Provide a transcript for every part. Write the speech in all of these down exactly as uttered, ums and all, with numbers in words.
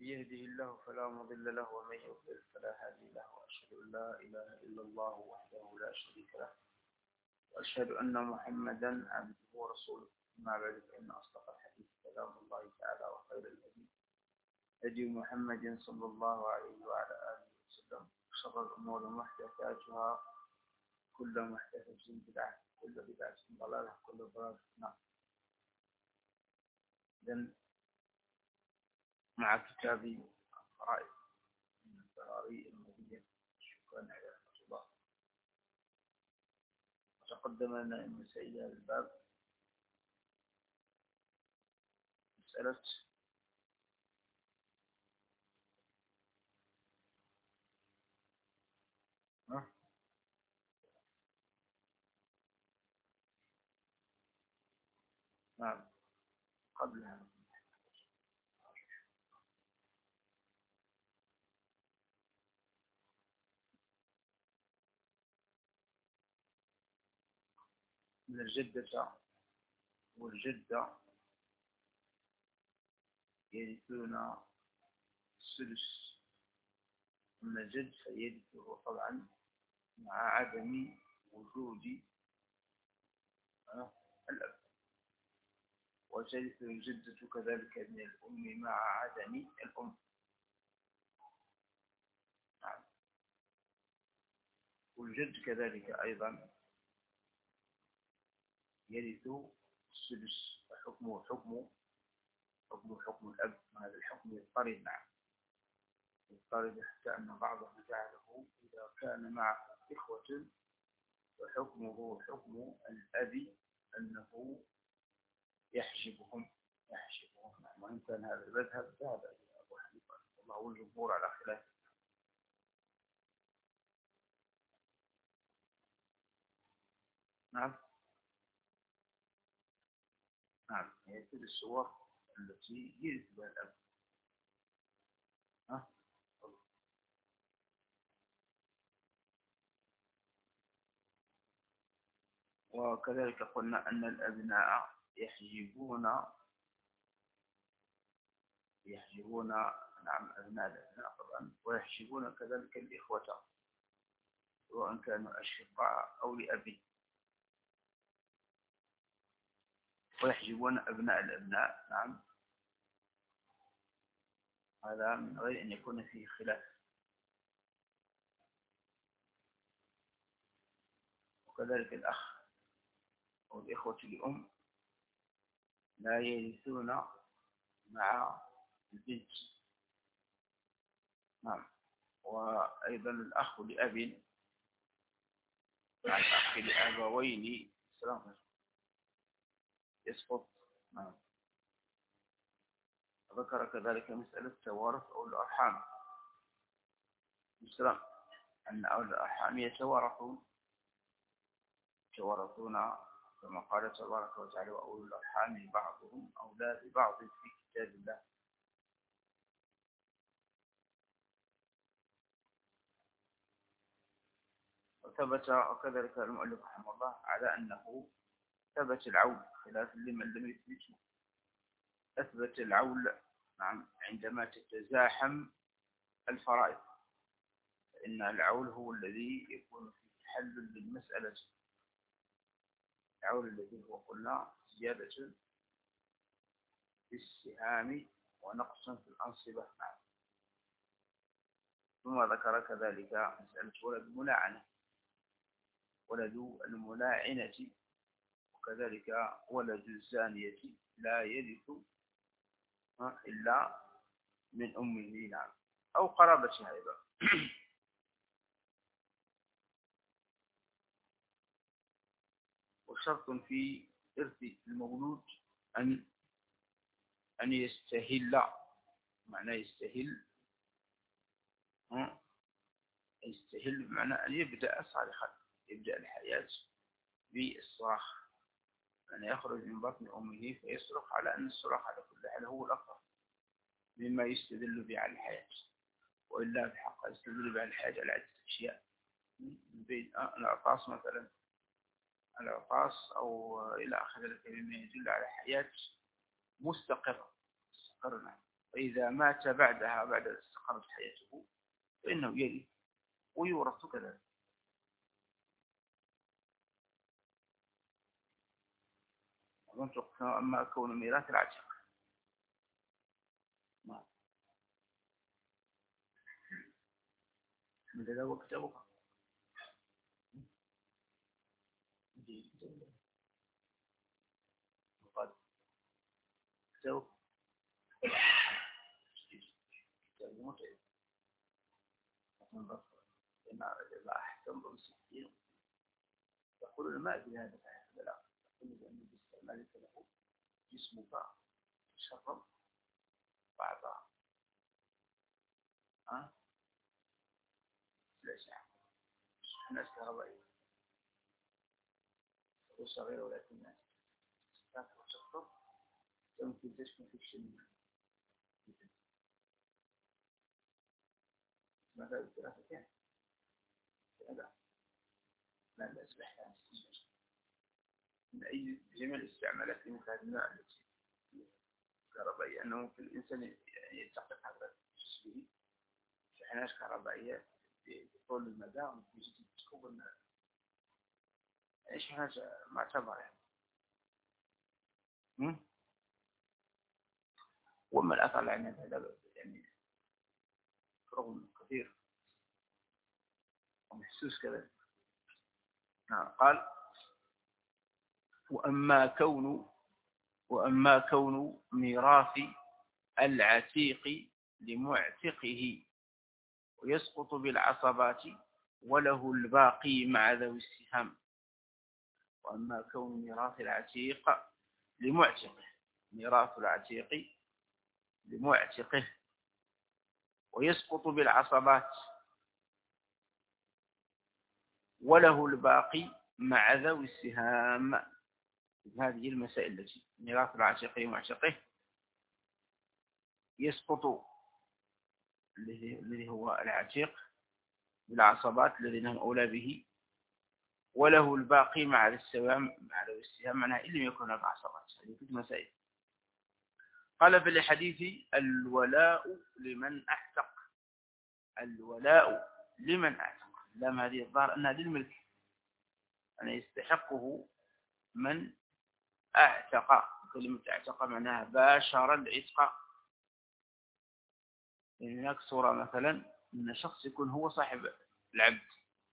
يهده الله فلا مضل له ومن يضلل فلا هادي له وأشهد أن لا إله إلا الله وحده لا شريك له وأشهد أن محمدا عبده ورسوله. أما بعد فإن أصدق الحديث كلام الله تعالى وخير الهدي هدي محمد صلى الله عليه وعلى آله وسلم. شر الأمور محدثاتها كل محدثة بدعة كل بدعة ضلالة كل ضلالة في النار. إذن مع كتاب الفرائض من الفراري المبين. شكرا على رحمة الله. وتقدم لنا أن سيد الباب مسألة نعم قبلها من الجدة والجدة يرثون السدس. أما الجد فيرثه طبعا مع عدم وجود الأب، وترث الجدة كذلك من الأم مع عدم الأم. نعم. والجد كذلك أيضا يرث السدس وحكمه حكم حكم حكم الأب. هذا الحكم يضطرد معه يضطرد حتى أن بعضهم جعله إذا كان معه إخوة وحكمه حكم الأب أنه يحجبهم يحجبهم وإن كان هذا المذهب ذهب إلى أبو حنيفة والله والجمهور على خلاف. نعم نعم هي كل الصور التي يرث بها الأب. ها وكذلك قلنا أن الأبناء يحجبون يحجبون نعم أبناء الأبناء طبعا، ويحجبون كذلك الإخوة سواء كانوا أشقاء أو لأبي، ويحجبون أبناء الأبناء. نعم هذا من غير أن يكون فيه خلاف. وكذلك الأخ أو الإخوة لأم لا يرثون مع البنت. نعم. وأيضا الأخ لأب مع الأخ لأبوين يسقط. نعم. ذكر كذلك مسألة توارث أو الأرحام مثلا أن أولى الأرحام يتوارثون يتوارثون كما قال تبارك وتعالى وأولو الأرحام بعضهم أولى ببعض في كتاب الله. وثبت وكذلك المؤلف رحمه الله على أنه ثبت العول خلاف لمن لم يثبته. أثبت العول نعم عندما تتزاحم الفرائض، فإن العول هو الذي يكون في حل للمسألة. العول الذي هو قلنا زيادة في السهام ونقص في الأنصبة. نعم. ثم ذكر كذلك مسألة ولد الملاعنة ولد الملاعنة وكذلك ولد الزانية لا يرث إلا من أمه. نعم أو قرابتها أيضا. وشرط في إرث المولود أن أن يستهل. معنى يستهل يستهل بمعنى أن يبدأ صالحا يبدأ الحياة بالصراخ، أن يخرج من بطن أمه فيصرخ، على أن الصراخ على كل حال هو الأفضل مما يستدل به على الحياة. وإلا في الحق يستدل به على الحياة على عدة أشياء من بين العطاس مثلا العطاس أو إلى آخر ذلك مما يدل على حياة مستقرة مستقرة. وإذا مات بعدها بعد استقرت حياته فإنه يرث ويورث كذلك. أما كون ميراث العتيق ما من ذا هو كتابك قال كتابك كتاب متعب إذا أحسن بمسكين يقول الماء بهذا لا يقول بأن باستعمالك له جسمك شرب بعضها ها ليس الناس كهربائية وصغيرة ولكن الناس تاكل وتشرب يمكن تشكو في الشم ماذا الثلاثة كان لا لا لا أصبح من أي جميع الاستعمالات لمثل الماء التي كهربائية أنه في الإنسان يعني يلتقط هذا الشيء شحنات كهربائية بطول المدى ويجب تكون شحنات معتبرة يعني وما الأثر عن هذا يعني رغم كثير ومحسوس كذلك. قال وأما كون وأما كون ميراث العتيق لمعتقه ويسقط بالعصبات وله الباقي مع ذوي السهام. وأما كون ميراث العتيق لمعتقه ميراث العتيق لمعتقه ويسقط بالعصبات وله الباقي مع ذوي السهام. هذه المسائل التي ميراث العتيق لمعتقه يسقط الذي هو العتيق بالعصبات الذين هم أولى به وله الباقي مع السهام مع ذوي السهام معناها إن لم يكن هناك عصبات. هذه كل مسائل. قال في الحديث الولاء لمن أعتق الولاء لمن أعتق لام هذه الظاهر أنها للملك أن يستحقه من أعتق. كلمة أعتق معناها باشر العتق. يعني هناك صورة مثلا أن شخص يكون هو صاحب العبد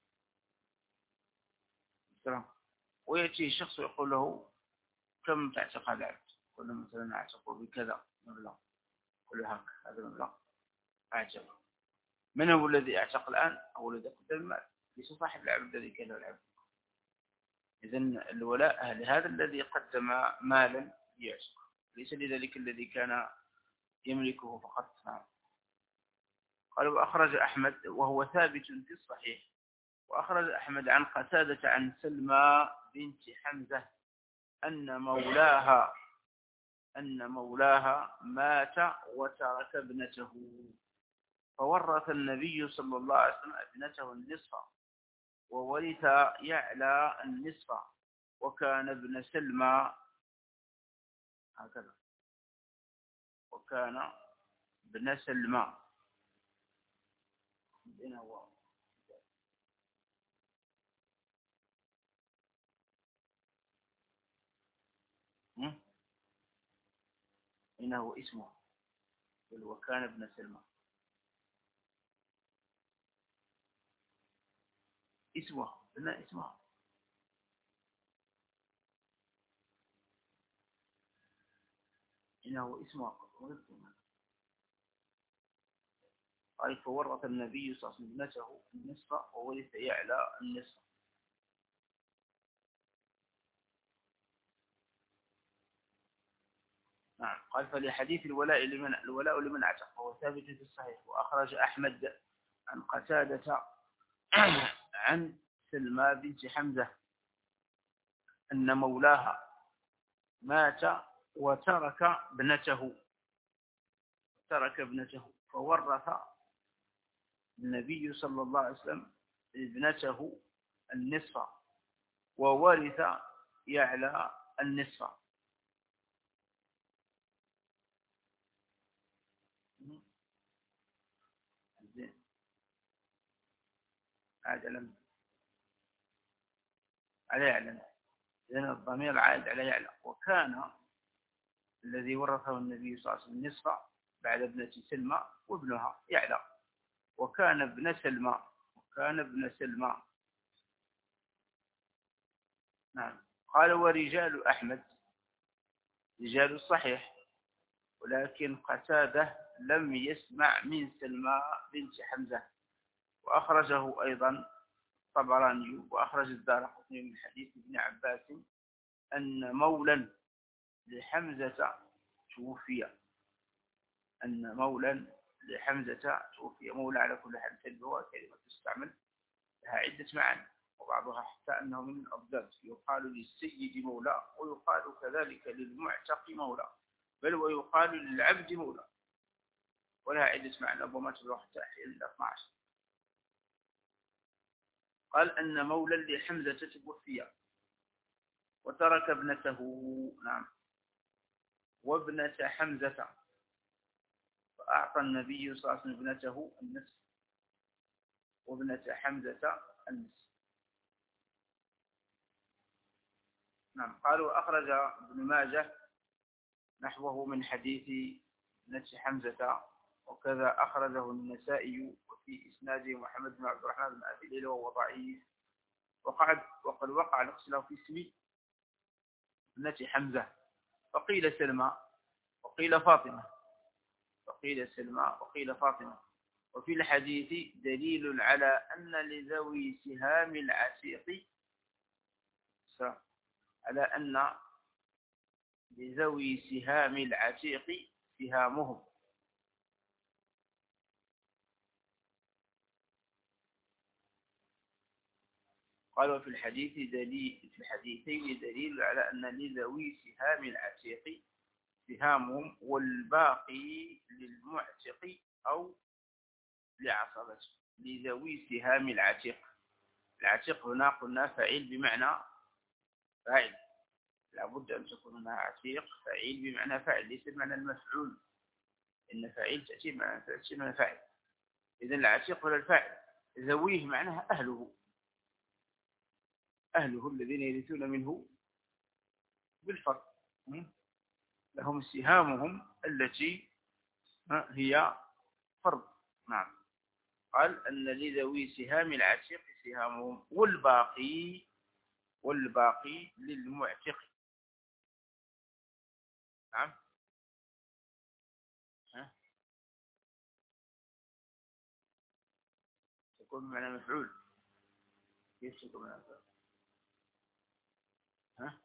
ويأتي شخص ويقول له كم تعتق هذا العبد يقول له مثلا أعتق بكذا مبلغ يقول له هاك هذا المبلغ أعتق. من هو الذي أعتق الآن؟ هو الذي قدم المال ليس صاحب العبد الذي كان العبد. إذن الولاء لهذا الذي قدم مالا يعتق ليس لذلك الذي كان يملكه فقط. قال وأخرج أحمد وهو ثابت في الصحيح وأخرج أحمد عن قتادة عن سلمى بنت حمزة أن مولاها أن مولاها مات وترك ابنته فورث النبي صلى الله عليه وسلم ابنته النصف وورث يعلى النصف وكان ابن سلمى هكذا وكان ابن سلمى هو إنه اسمه وكان ابن سلمى اسمه لا اسمه إنه اسمه قال فورث النبي صلى الله عليه وسلم ابنته النصف وورث يعلى النصف. نعم. قال فلحديث الولاء لمن الولاء لمن اعتق وهو ثابت في الصحيح. وأخرج أحمد عن قتادة عن سلمى بنت حمزة أن مولاها مات وترك ابنته ترك ابنته فورث النبي صلى الله عليه وسلم ابنته النصف وورث يعلى النصف. عاد على على يعلم، لأن الضمير عائد على يعلم. وكان الذي ورثه النبي صلى الله عليه وسلم نصف بعد ابنة سلمى وابنها يعلى، وكان ابن سلمى وكان ابن سلمى. نعم. قال ورجال أحمد رجال الصحيح، ولكن قتادة لم يسمع من سلمى بنت حمزة. وأخرجه أيضا الطبراني وأخرج الدارقطني من حديث ابن عباس أن مولا لحمزة توفي، أن مولا لحمزة توفي. مولى على كل حال تلبوها كلمة تستعمل لها عدة معاني، وبعضها حتى أنه من الأضداد، يقال للسيد مولى، ويقال كذلك للمعتق مولى، بل ويقال للعبد مولى، ولها عدة معاني ربما تبلغ حتى إلى اثني عشر. قال أن مولى لحمزة توفي وترك ابنته. نعم. وابنة حمزة، فأعطى النبي صلى الله عليه وسلم ابنته النصف وابنة حمزة النصف. نعم. قالوا أخرج ابن ماجه نحوه من حديث ابنة حمزة، وكذا أخرجه النسائي، وفي إسناده محمد بن عبد الرحمن بن أبي ليلى وهو ضعيف. وقد وقد وقع الاختلاف في اسم ابنة حمزة، فقيل سلمى وقيل فاطمة، وقيل سلمى وقيل فاطمة. وفي الحديث دليل على أن لذوي سهام العتيق على أن لذوي سهام العتيق سهامهم. قالوا في الحديث دليل في الحديثين دليل على أن لذوي سهام العتيق سهامهم، والباقي للمعتق أو لعصبته. لذوي سهام العتيق، العتيق هنا قلنا فاعل بمعنى فاعل، لابد أن تكون هنا عتيق فاعل بمعنى فاعل، ليس بمعنى المفعول، إن فاعل تأتي معنى تأتي معنى فاعل. إذن العتيق ولا الفاعل. ذويه معناها أهله، أهله الذين يرثون منه بالفرض، لهم سهامهم التي هي فرض. نعم. قال أن لذوي سهام العتيق سهامهم، والباقي والباقي للمعتق. نعم. ها؟ تكون معنى مفعول. كيف تكون معنى مفعول؟ ها؟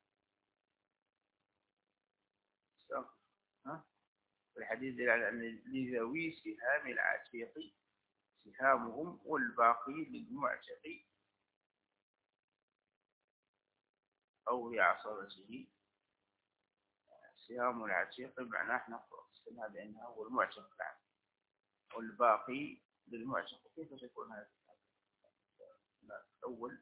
ها؟ الحديث دل على أن لذوي سهام العتيق سهامهم، والباقي للمعتق أو لعصبته. سهام العتيق معناه احنا قلنا بأنه هو المعتق، والباقي للمعتق. كيف تكون هذا؟ الأول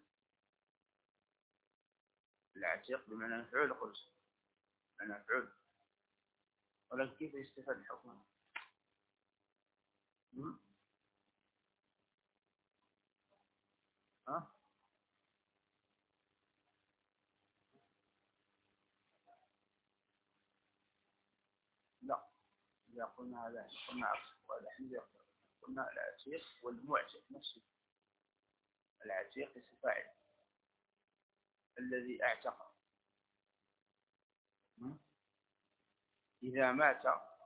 العتيق بمعنى مفعول، قلت بمعنى مفعول، ولكن كيف يستفاد الحكم؟ ها؟ لا، إذا قلنا هذا قلنا عكس، وهذا قلنا العتيق والمعتق نفسه. العتيق اسم فاعل الذي اعتق. إذا مات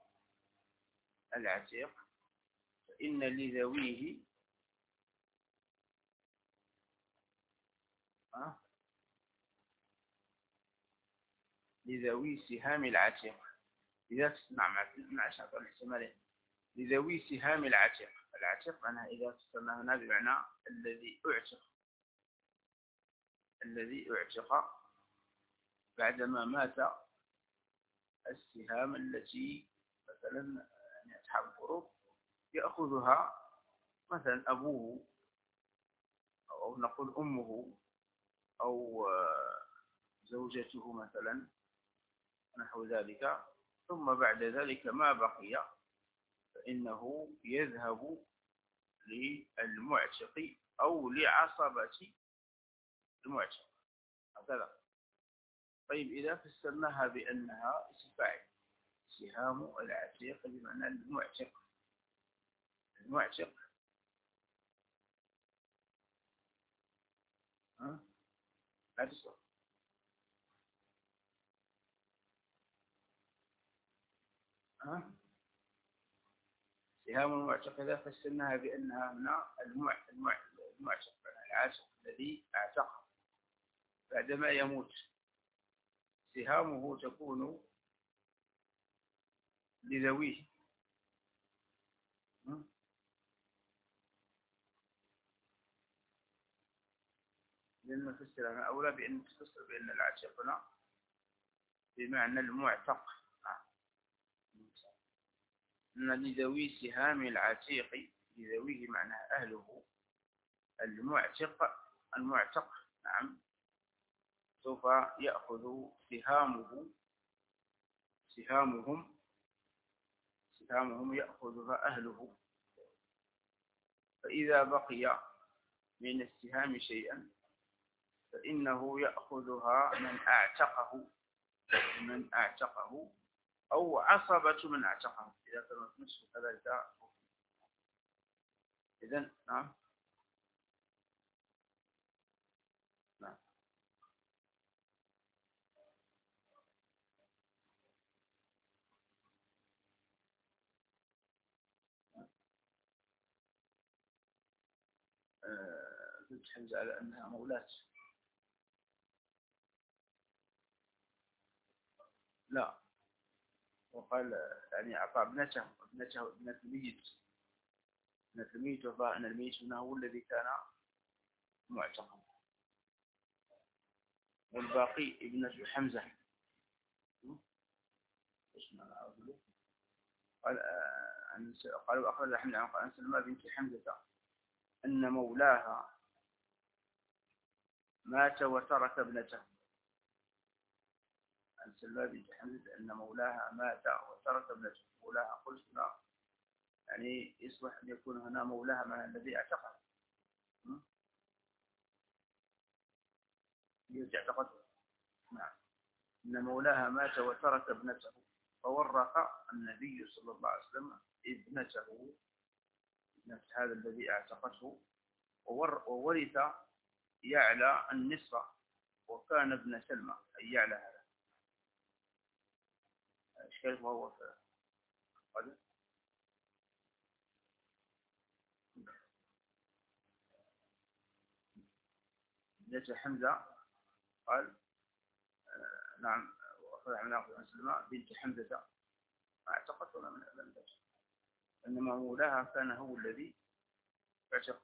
العتيق فإن لذويه أه؟ لذوي سهام العتيق. إذا تسمع مع شرط الاحتمالين، لذوي سهام العتيق. العتيق معناها إذا تسمى هنا بمعنى الذي أعتق، الذي أعتق بعدما مات. السهام التي مثلا يعني أصحاب الفروض يأخذها مثلا أبوه، أو نقول أمه، أو زوجته مثلا، نحو ذلك. ثم بعد ذلك ما بقي فإنه يذهب للمعتق أو لعصبة المعتق هكذا. طيب إذا فسرناها بأنها اسم فاعل، سهام العتيق بمعنى المعتق، المعتق ها لا تصل ها سهام المعتق إذا فسرناها بأنها هنا المع... المع... المعتق العاتق الذي اعتق بعدما يموت، سهامه تكون لذويه. لأن نفسر أنا أولى بأن تفسر بأن العاتق هنا بمعنى المعتق، أن لذوي سهام العتيق، لذويه معنى أهله، المعتق المعتق نعم سوف يأخذ سهامه سهامهم سهامهم يأخذها أهله. فإذا بقي من السهام شيئا فإنه يأخذها من أعتقه من أعتقه أو عصبة من أعتقه إذا كانت نصف كذلك. إذن نعم نعم قلت حمزة على أنها مولاة. لا، وقال يعني أعطى ابنته ابنته ابنة الميت ابنة الميت وفاء أن الميت هنا هو الذي كان معتقا، والباقي ابنة حمزة. قال قالوا أخرج حمزة عن سلمى بنت حمزة أن مولاها مات وترك ابنته. عن سلمى بنت حمزة أن مولاها مات وترك ابنته. مولاها قلنا يعني يصلح أن يكون هنا مولاها من الذي اعتقد الذي اعتقده. نعم. أن مولاها مات وترك ابنته فورث النبي صلى الله عليه وسلم ابنته، ابنة هذا الذي اعتقته، وورث يعلى النصف وكان ابن سلمى أي يعلى هذا كيف هو هذا ابنة حمزة. قال آه نعم وأخذ عن ابن سلمى بنت حمزة اعتقت ولا من أبنته، إنما مولاها كان هو الذي اعتق.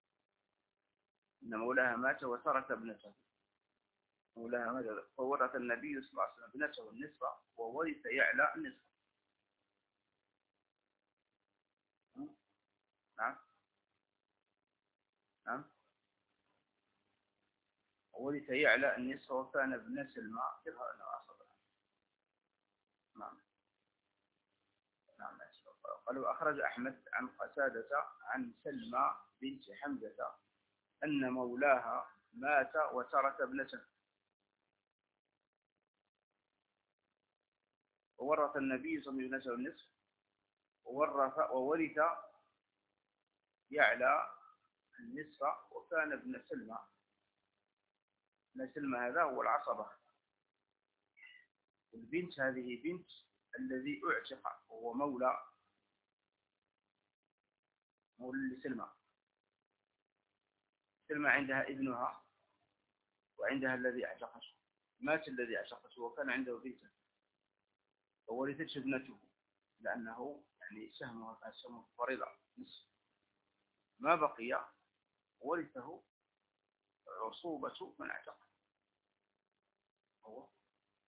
إن مولاها مات وترك ابنته، مولاها مات فورث النبي صلى الله عليه وسلم ابنته النصف وورث يعلى النصف. نعم نعم وورث يعلى النصف وكان ابن سلمى كذا أنه أصبح. نعم نعم. قالوا أخرج أحمد عن قتادة عن سلمى بنت حمزة أن مولاها مات وترك ابنته وورث النبي صلى الله عليه وسلم النصف وورث وورث يعلى النصف وكان ابن سلمى. ابن سلمى هذا هو العصبة، البنت هذه بنت الذي اعتق وهو مولى مولى لسلمى. سلمى عندها ابنها وعندها الذي اعتقته، مات الذي اعتقته وكان عنده بنته وورثته ابنته لأنه يعني سهمها كان سهم فريضة نصف، ما بقي ورثه عصوبة من اعتق هو.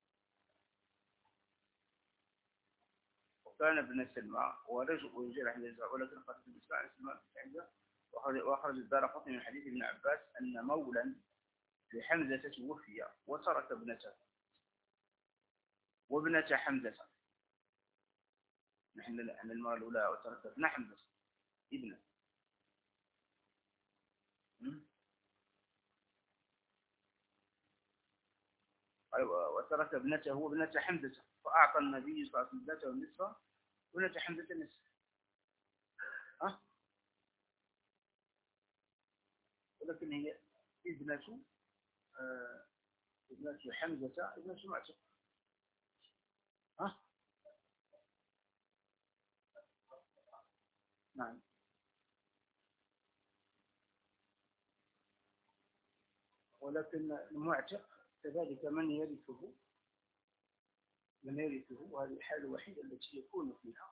وكان ابن سلمى ورجل ويجرح النساء ولكن قد بالنسبة لسلمى عنده. وأخرج الدارقطني من حديث ابن عباس أن مولا لحمزة توفي وترك ابنته وابنة حمزة. نحن عن المرة الأولى وترك ابن حمزة ابنه وترك ابنته وابنة حمزة فأعطى النبي صلى الله عليه وسلم ابنته النصف وابنة حمزة النصف. أه؟ ولكن هي ابنة آه ابنة حمزة ابنة معتق. ها؟ نعم. ولكن المعتق كذلك من يرثه من يرثه وهذه الحالة الوحيدة التي يكون فيها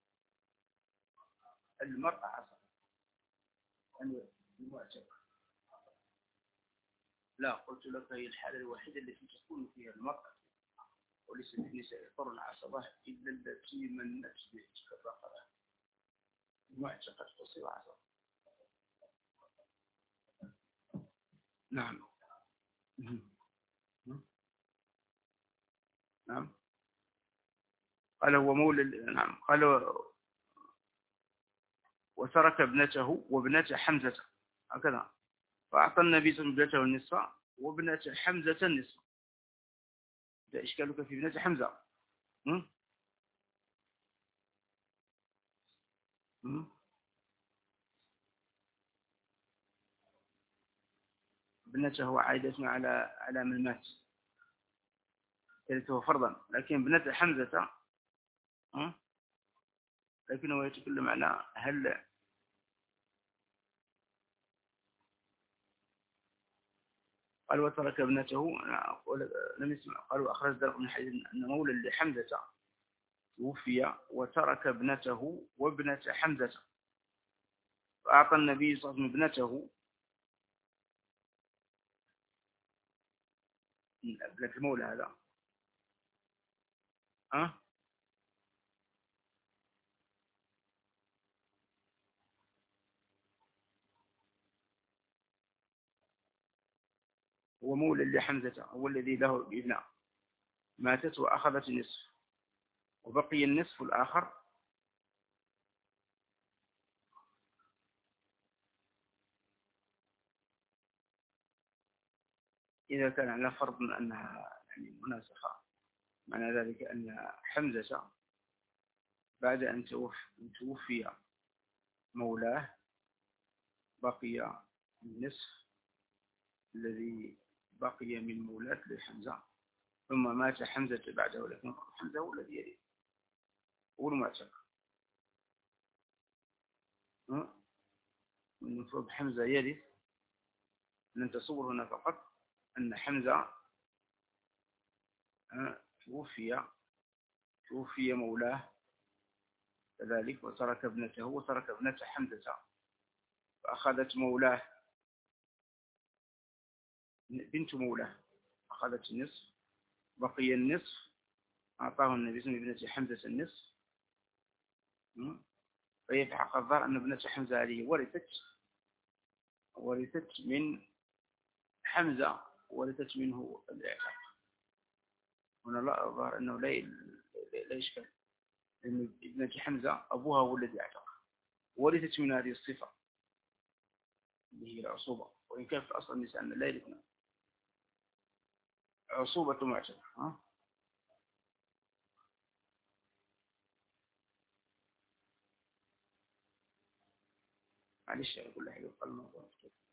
المرأة عصبة. يعني المعتق لا، قلت لك هي الحالة الوحيدة التي تكون فيها المرأة وليس النساء يضطرن عصبة إلا التي منت بعتق الرقبة. المعتقة تصير عصبة. نعم. نعم. قال هو مولى. نعم. قال وترك ابنته وابنة حمزة هكذا فأعطى النبي صلى الله عليه وسلم ابنته النصف وابنة حمزة النصف. ده إشكالك في ابنة حمزة. م? م? ابنته عائدة على على من مات يرثه فرضا، لكن ابنة حمزة م? لكنه يتكلم على هل قال وترك ابنته لم يسمع. قال وأخرج ذلك من حديث أن مولى لحمزة توفي وترك ابنته وابنة حمزة فأعطى النبي صلى الله عليه وسلم ابنته ابنة المولى هذا أه؟ هو مولى لحمزة هو الذي له ابنة ماتت وأخذت النصف وبقي النصف الآخر إذا كان على فرض أنها يعني مناسخة. معنى ذلك أن حمزة بعد أن توفي مولاه بقي النصف الذي بقي من مولاة لحمزة ثم مات حمزة بعده، لكن حمزة هو الذي يرث هو المعتق. المفروض حمزة يرث. نتصور هنا فقط أن حمزة توفي توفي مولاه كذلك وترك ابنته وترك ابنة حمزة فأخذت مولاه بنت مولاه أخذت النصف بقي النصف أعطاه النبي صلى الله عليه وسلم ابنة حمزة النصف. فيتحقق الظاهر أن ابنة حمزة هذه ورثت ورثت من حمزة ورثت منه الإعتاق. هنا لا الظاهر أنه لا لا إشكال لأن ابنة حمزة أبوها هو الذي اعتق ورثت من هذه الصفة اللي هي العصوبة، وإن كان في الأصل النساء أن لا يرثن عصوبة معتق. ها معلش أقول لك يقال الموضوع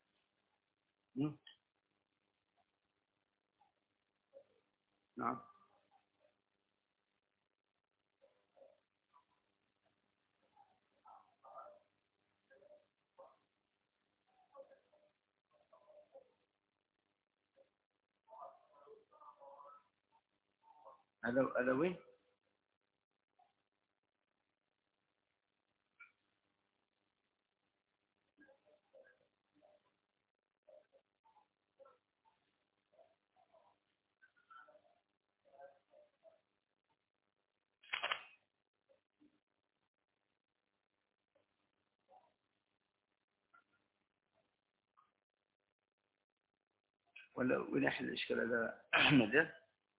نعم. هذا هذا وين؟ ولا وين يحل الإشكال هذا أحمد؟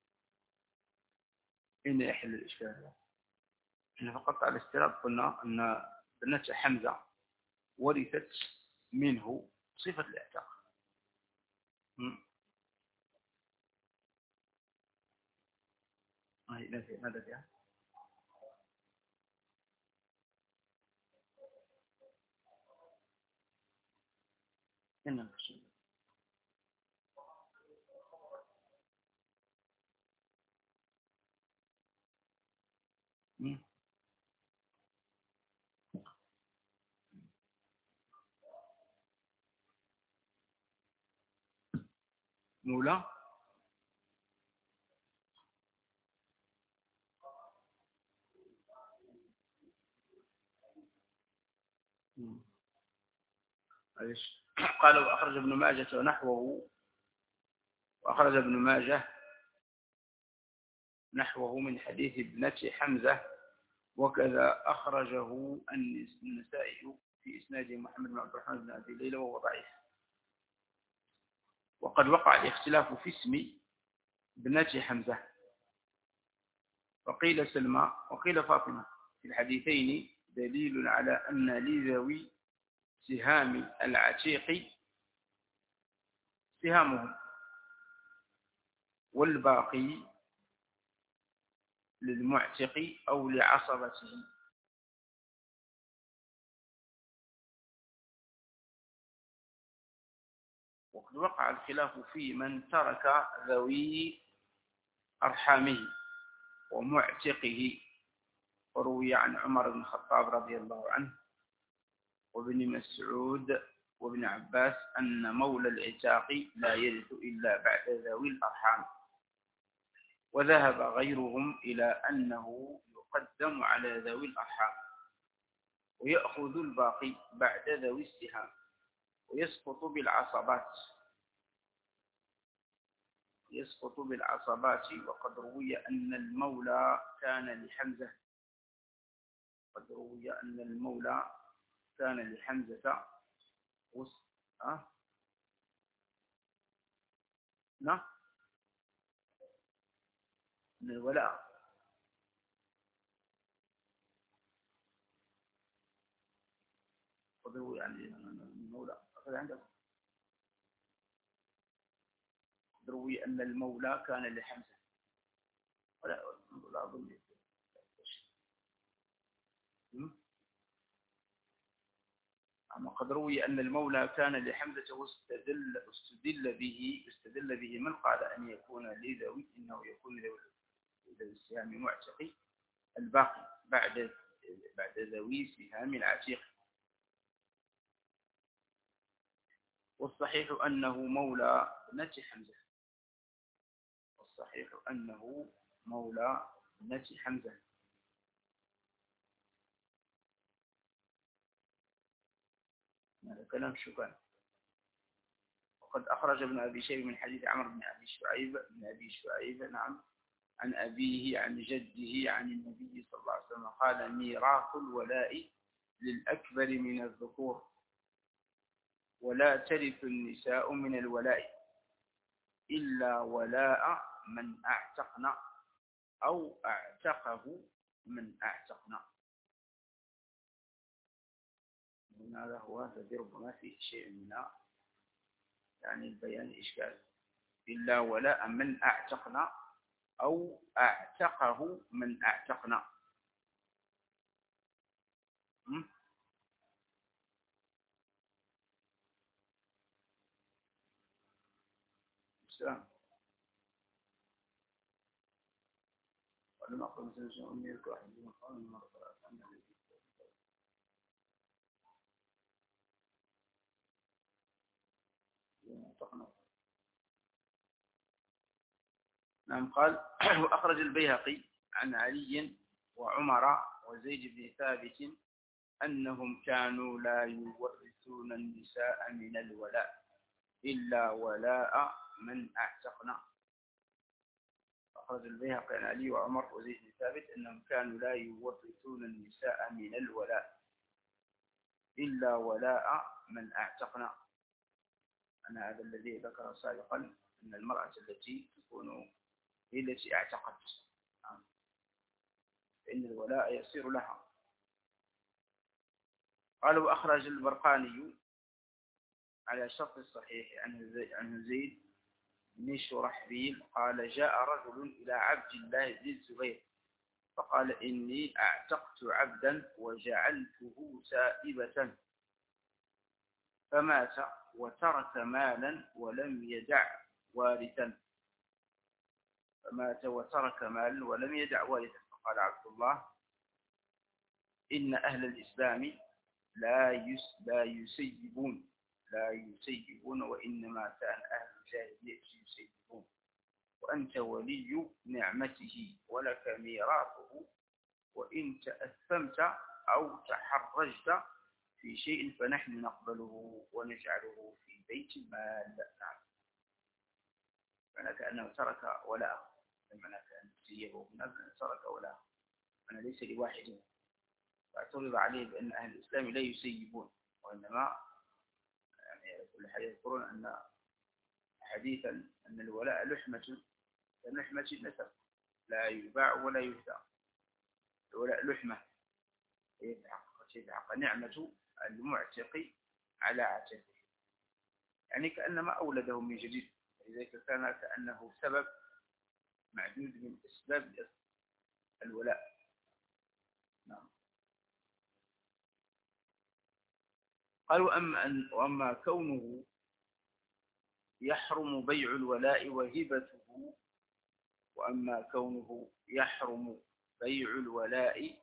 وين يحل الإشكال هذا؟ إحنا فقط على الاستيراد قلنا أن بنت حمزة ورثت منه صفة الاعتاق. ماذا فيها؟ إنما مولى قال وأخرج ابن ماجه ونحوه، وأخرج ابن ماجه نحوه من حديث ابنة حمزة، وكذا أخرجه النسائي في إسناد محمد بن عبد الرحمن بن أبي ليلى وهو ضعيف. وقد وقع الاختلاف في اسم ابنة حمزة، وقيل سلمى وقيل فاطمة في الحديثين دليل على أن لذوي سهام العتيق سهامهم، والباقي للمعتق أو لعصبته. وقد وقع الخلاف في من ترك ذوي أرحامه ومعتقه، وروي عن عمر بن الخطاب رضي الله عنه وابن مسعود وابن عباس أن مولى العتاق لا يرث إلا بعد ذوي الأرحام، وذهب غيرهم إلى أنه يقدم على ذوي الأرحام ويأخذ الباقي بعد ذوي السهام ويسقط بالعصبات يسقط بالعصبات. وقد روي أن المولى كان لحمزة قد روي أن المولى كان لحمزة وس... أه؟ نعم من الولاء. قد روي أن المولى عندك قد روي أن المولى كان لحمزة ولا لا أظن. أما قد روي أن المولى كان لحمزة واستدل استدل به استدل به من قال أن يكون لذوي إنه يكون لذوي السهام معتقي الباقي بعد بعد ذوي سهام العتيق. والصحيح أنه مولى ابنة حمزة والصحيح أنه مولى ابنة حمزة هذا كلام شكان. وقد أخرج ابن أبي شيبة من حديث عمرو بن أبي شعيب بن أبي شعيب نعم عن أبيه عن جده عن النبي صلى الله عليه وسلم قال ميراث الولاء للأكبر من الذكور، ولا ترث النساء من الولاء إلا ولاء من أعتقنا أو أعتقه من أعتقنا. هذا هو الذي ربما فيه شيء من يعني البيان إشكال. إلا ولاء من أعتقنا أو أعتقه من أعتقنا. السلام ولما أقول مثلا شيء أمي يلقى واحد من قال من مرة نعم. قال وأخرج البيهقي عن علي وعمر وزيد بن ثابت أنهم كانوا لا يورثون النساء من الولاء إلا ولاء من أعتقنا. أخرج البيهقي عن علي وعمر وزيد بن ثابت أنهم كانوا لا يورثون النساء من الولاء إلا ولاء من أعتقنا. أنا هذا الذي ذكر سابقا أن المرأة التي تكون هي التي اعتقت فإن الولاء يصير لها. قال وأخرج البرقاني على شرط الصحيح عن زيد بن شرحبيل قال جاء رجل إلى عبد الله بن الزبير فقال إني أعتقت عبدا وجعلته سائبة فمات وترك مالا ولم يدع وارثا فمات وترك مالا ولم يدع وارثا فقال عبد الله إن أهل الإسلام لا يس لا يسيبون لا يسيبون وإنما كان أهل الجاهلية يسيبون وأنت ولي نعمته ولك ميراثه وإن تأثمت أو تحرجت في شيء فنحن نقبله ونجعله في بيت المال. نعم. معنى كأنه ترك ولاءه معنى كأنه سيبه بنفسه ترك ولاءه أنا ليس لواحد فاعترض عليه بأن أهل الإسلام لا يسيبون وإنما يعني كل حديث يذكرون أن حديثا أن الولاء لحمة لحمة النسب لا يباع ولا يهدى الولاء لحمة يتحقق نعمة المعتق على عاتقه يعني كأنما أولده من جديد لذلك كان كأنه سبب معدود من أسباب الولاء. نعم. قالوا أما, أن وأما كونه يحرم بيع الولاء وهبته وأما كونه يحرم بيع الولاء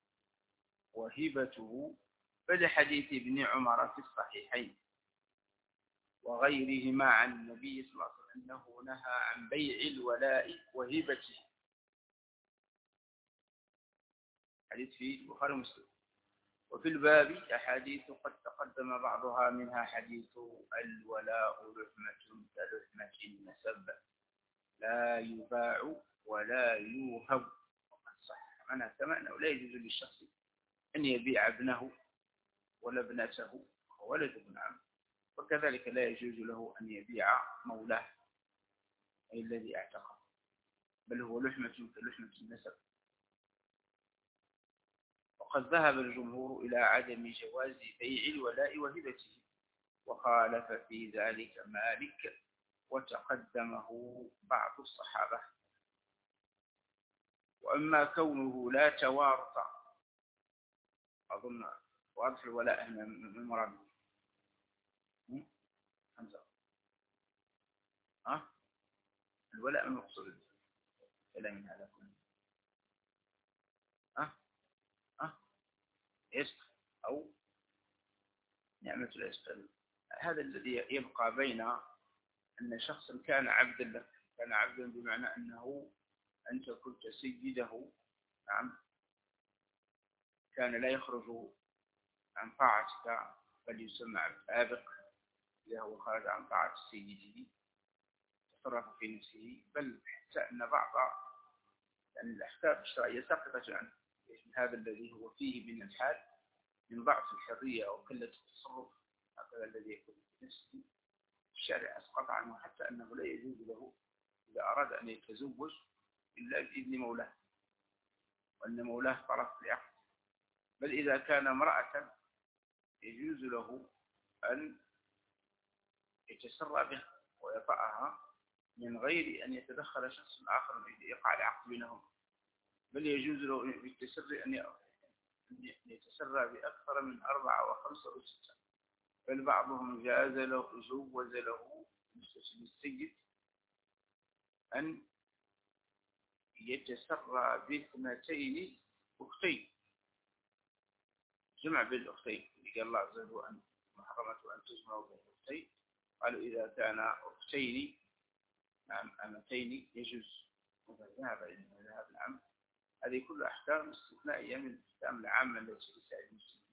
وهبته فلحديث ابن عمر في الصحيحين وغيرهما عن النبي صلى الله عليه وسلم أنه نهى عن بيع الولاء وهبته حديث في البخاري ومسلم. وفي الباب أحاديث قد تقدم بعضها منها حديث الولاء لحمة كلحمة النسب لا يباع ولا يوهب وقد صح معنى كما أنه لا يجوز للشخص أن يبيع ابنه ولا ابنته وولد ابن عم وكذلك لا يجوز له أن يبيع مولاه أي الذي اعتقه بل هو لحمة كلحمة النسب. وقد ذهب الجمهور إلى عدم جواز بيع الولاء وهبته وخالف في ذلك مالك وتقدمه بعض الصحابة. وأما كونه لا توارث أظن واضح الولاء هنا من مراد حمزة ها الولاء المقصود كلام هذا كله ها ها عشق أو نعمة العشق هذا الذي يبقى بين أن شخصا كان عبدا لك كان عبدا بمعنى أنه أنت كنت سيده. نعم. كان لا يخرج عن طاعتك بل يسمى عبد آبق إذا هو خرج عن طاعة سيده تصرف في نفسه بل حتى أن بعض يعني الأحكام الشرعية ساقطة عنه هذا الذي هو فيه من الحال من ضعف الحرية وقلة التصرف هذا الذي يكون في نفسه الشارع أسقط عنه حتى أنه لا يجوز له إذا أراد أن يتزوج إلا بإذن مولاه وأن مولاه طرف لعقد بل إذا كان امرأة يجوز له أن يتسرى بها ويطأها من غير أن يتدخل شخص آخر لإيقاع العقد بينهم بل يجوز له بالتسري أن يتسرى بأكثر من أربعة وخمسة وستة بل بعضهم جاز له جوز له للسيد أن يتسرى باثنتين أختين جمع بين الأختين اللي قال الله عز وجل أن محرمة أن تجمعوا بين الأختين قالوا إذا كان أختين نعم أمتين يجوز وذهب إلى ذهب العام هذه كل أحكام استثنائية من الأحكام العامة التي تساعد المسلمين.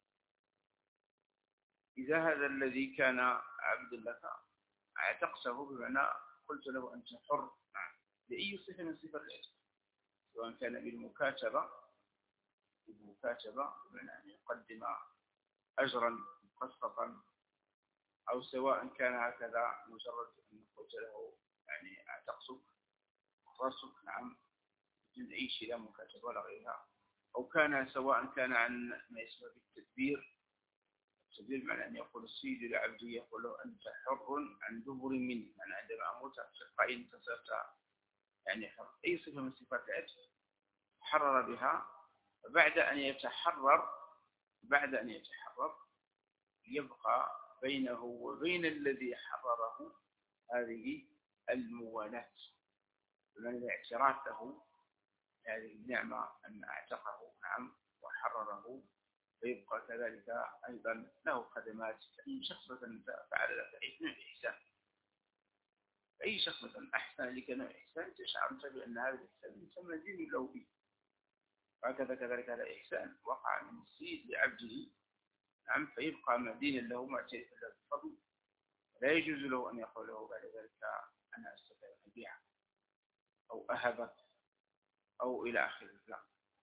إذا هذا الذي كان عبد لك اعتقته بمعنى قلت له أنت حر نعم بأي صفة من صفات العتق سواء كان بالمكاتبة بالمكاتبة بمعنى أن يقدم أجرا مقسطا أو سواء كان هكذا مجرد أن قلت له يعني اعتقتك راسك نعم بدون أي شيء لا مكاتبة ولا غيرها أو كان سواء كان عن ما يسمى بالتدبير سبيل معنى أن يقول السيد لعبده يقول له أنت حر عن دبر مني، معنى عندما أموت تلقائيا أنت صرت يعني حر. أي صفة من صفات العتق حرر بها، بعد أن يتحرر بعد أن يتحرر يبقى بينه وبين الذي حرره هذه الموالاة، من الاعتراف له هذه النعمة أن أعتقه نعم وحرره، فيبقى كذلك أيضا له خدمات. أي شخص فعل لك أي نوع إحسان، أي شخص أحسن لك نوع إحسان تشعر بأن هذا الإحسان يسمى دين له به. وهكذا كذلك هذا إحسان وقع من السيد لعبده نعم، فيبقى مدينا له معترفا له بالفضل، لا يجوز له أن يقول له بعد ذلك أنا أستطيع أن أبيعك أو أهبك أو إلى آخره، لا.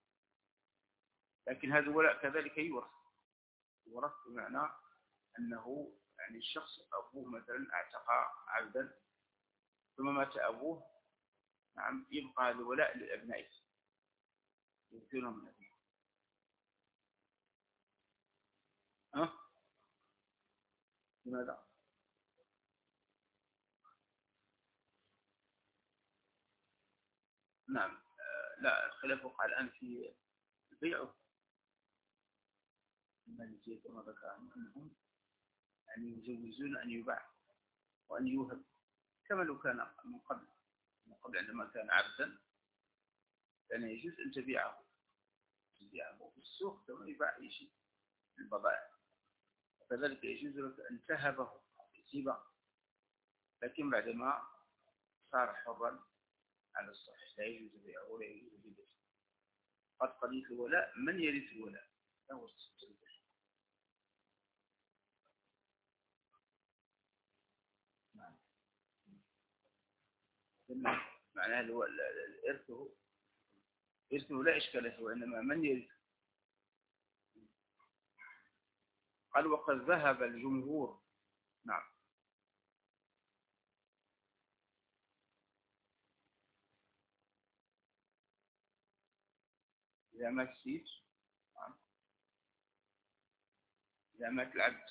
لكن هذا ولا كذلك يورث، يورث بمعنى أنه يعني الشخص أبوه مثلا اعتق عبدا ثم مات أبوه نعم، يبقى هذا ولاء لأبنائه يمكنهم من أبيه. ها؟ لماذا؟ نعم آه لا، الخلاف وقع الآن في البيع. المالكية كما ذكر أنهم يعني يجوزون أن يباع وأن يوهب كما لو كان من قبل، من قبل عندما كان عبدا كان يجوز أن تبيعه تبيعه في السوق كما يباع أي شيء في البضائع، وكذلك يجوز لك أن تهبه سيبا، لكن بعدما صار حرا على الصحيح لا يجوز بيعه ولا يجوز بيعه. قد قضية الولاء من يرث الولاء له السلطة. معناه الإرث إرثه لا إشكال له، وإنما من يرث. قال وقد ذهب الجمهور نعم إذا مات السيد نعم، إذا مات العبد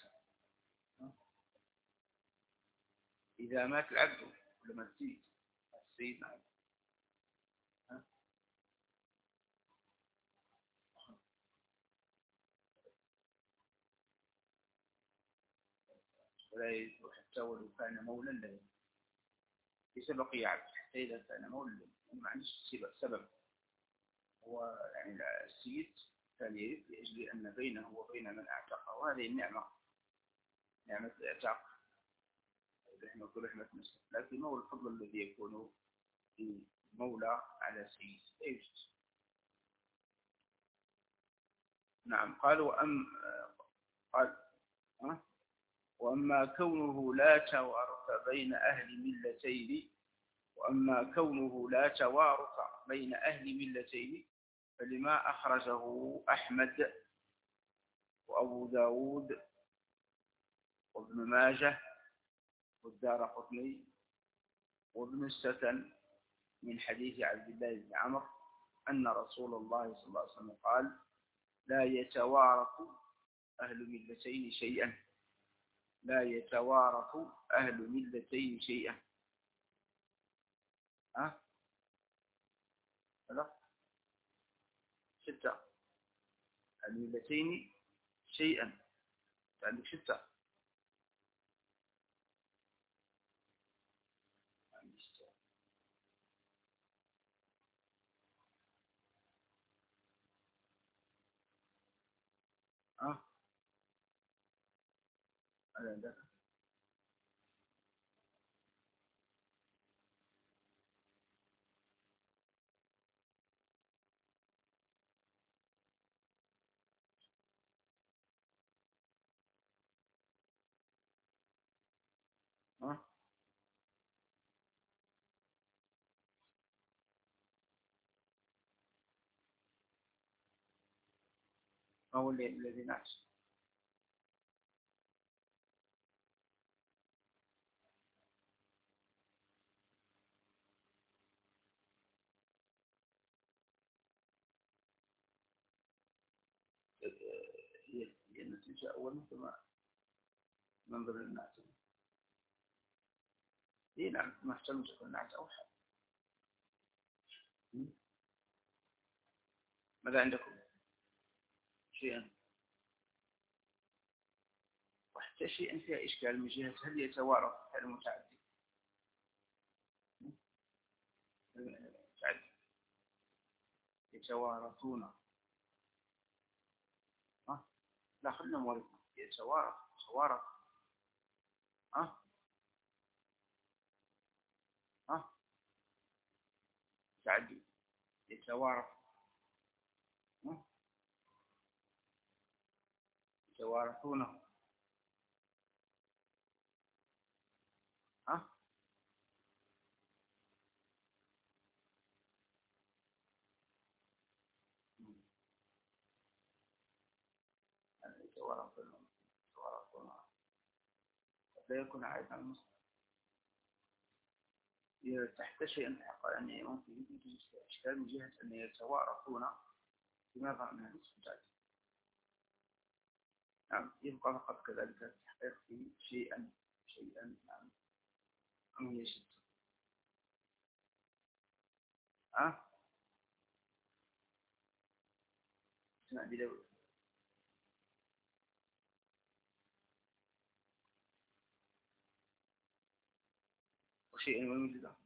إذا مات العبد لما السيد السيد نعم ولا يجوز حتى ولو كان مولا له ليس بقي عبد، حتى إذا كان مولا ما عندش سبب. هو يعني السيد كان يرث لأجل أن بينه وبين من اعتقه، وهذه النعمة نعمة الاعتاق رحمة رحمة نفسه، لكن هو الفضل الذي يكون في مولى على سيد لا يوجد. نعم قالوا أم قال أه؟ وأما كونه لا توارث بين أهل ملتين وأما كونه لا توارث بين أهل ملتين فلما أخرجه أحمد وأبو داود وابن ماجه والدارقطني وابن السكن من حديث عبد الله بن عمرو أن رسول الله صلى الله عليه وسلم قال لا يتوارث أهل ملتين شيئا لا يتوارث أهل ملتين شيئا. ها؟ هذا ستة الملتين شيئا عندك ستة ها هذا عندك ها ما هو الذي نعش هي التي إنشاء أول مثل ما ننظر للناس. إيه نعم ما احتمل تكون الناس أوحى. ماذا عندكم؟ شيئا وحتى شيئا فيها إشكال من جهة هل يتوارث فعل متعدي؟ متعدي يتوارثون. ها لا خلنا مورث يتوارث توارث. ها ها متعدي يتوارث. ها يتوارثونه. ها يتوارثون يتوارثون لا يكون عائدا المسلم تحت شيء يعني ممكن يجي إشكال من جهة أن يتوارثون لماذا من الاسم. نعم يبقى فقط كذلك التحقيق في شيئا شيئا نعم أم يشد. ها اسمع بدور وشيئا ويوجد.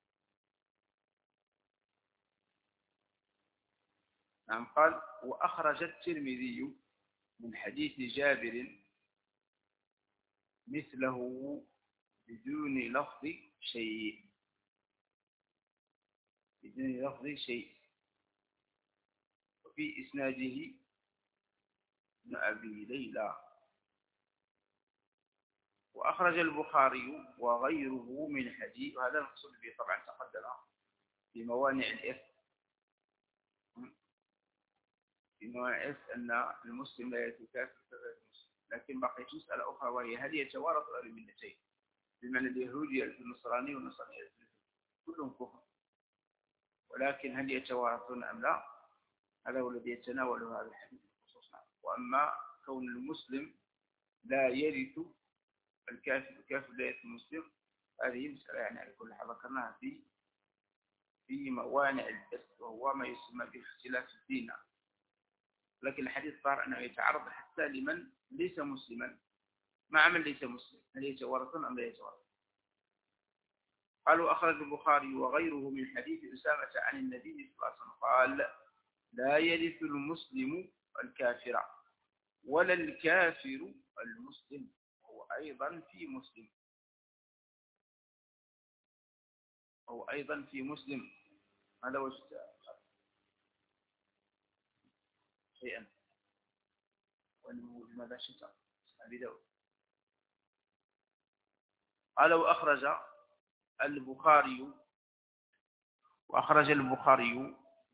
نعم قال وأخرج الترمذي من حديث جابر مثله بدون لفظ شيء بدون لفظ شيء وفي إسناده ابن أبي ليلى. وأخرج البخاري وغيره من حديث وهذا المقصود به طبعا تقدم في موانع الإثم. في موانع الإثم أن المسلم لا يتكافئ كفاية المسلم. لكن بقيت مسألة أخرى وهي هل يتوارث أهل الملتين بمعنى اليهودي النصراني والنصراني كلهم كفر ولكن هل يتوارثون أم لا هذا هو الذي يتناول هذا الحديث خصوصا. وأما كون المسلم لا يرث الكافر الكافر لا يرث المسلم هذه مسألة يعني على كل حال ذكرناها في في موانع الإثم وهو ما يسمى باختلاف الدين. لكن الحديث ظهر أنه يتعرض حتى لمن ليس مسلما مع من ليس مسلم هل يتوارثون أم لا يتوارثون. قالوا أخرج البخاري وغيره من حديث أسامة عن النبي صلى الله عليه وسلم قال لا يرث المسلم الكافر ولا الكافر المسلم هو أيضا في مسلم هو أيضا في مسلم. هذا وجه شيئا ولماذا شتى أبي داود. قال وأخرج البخاري وأخرج البخاري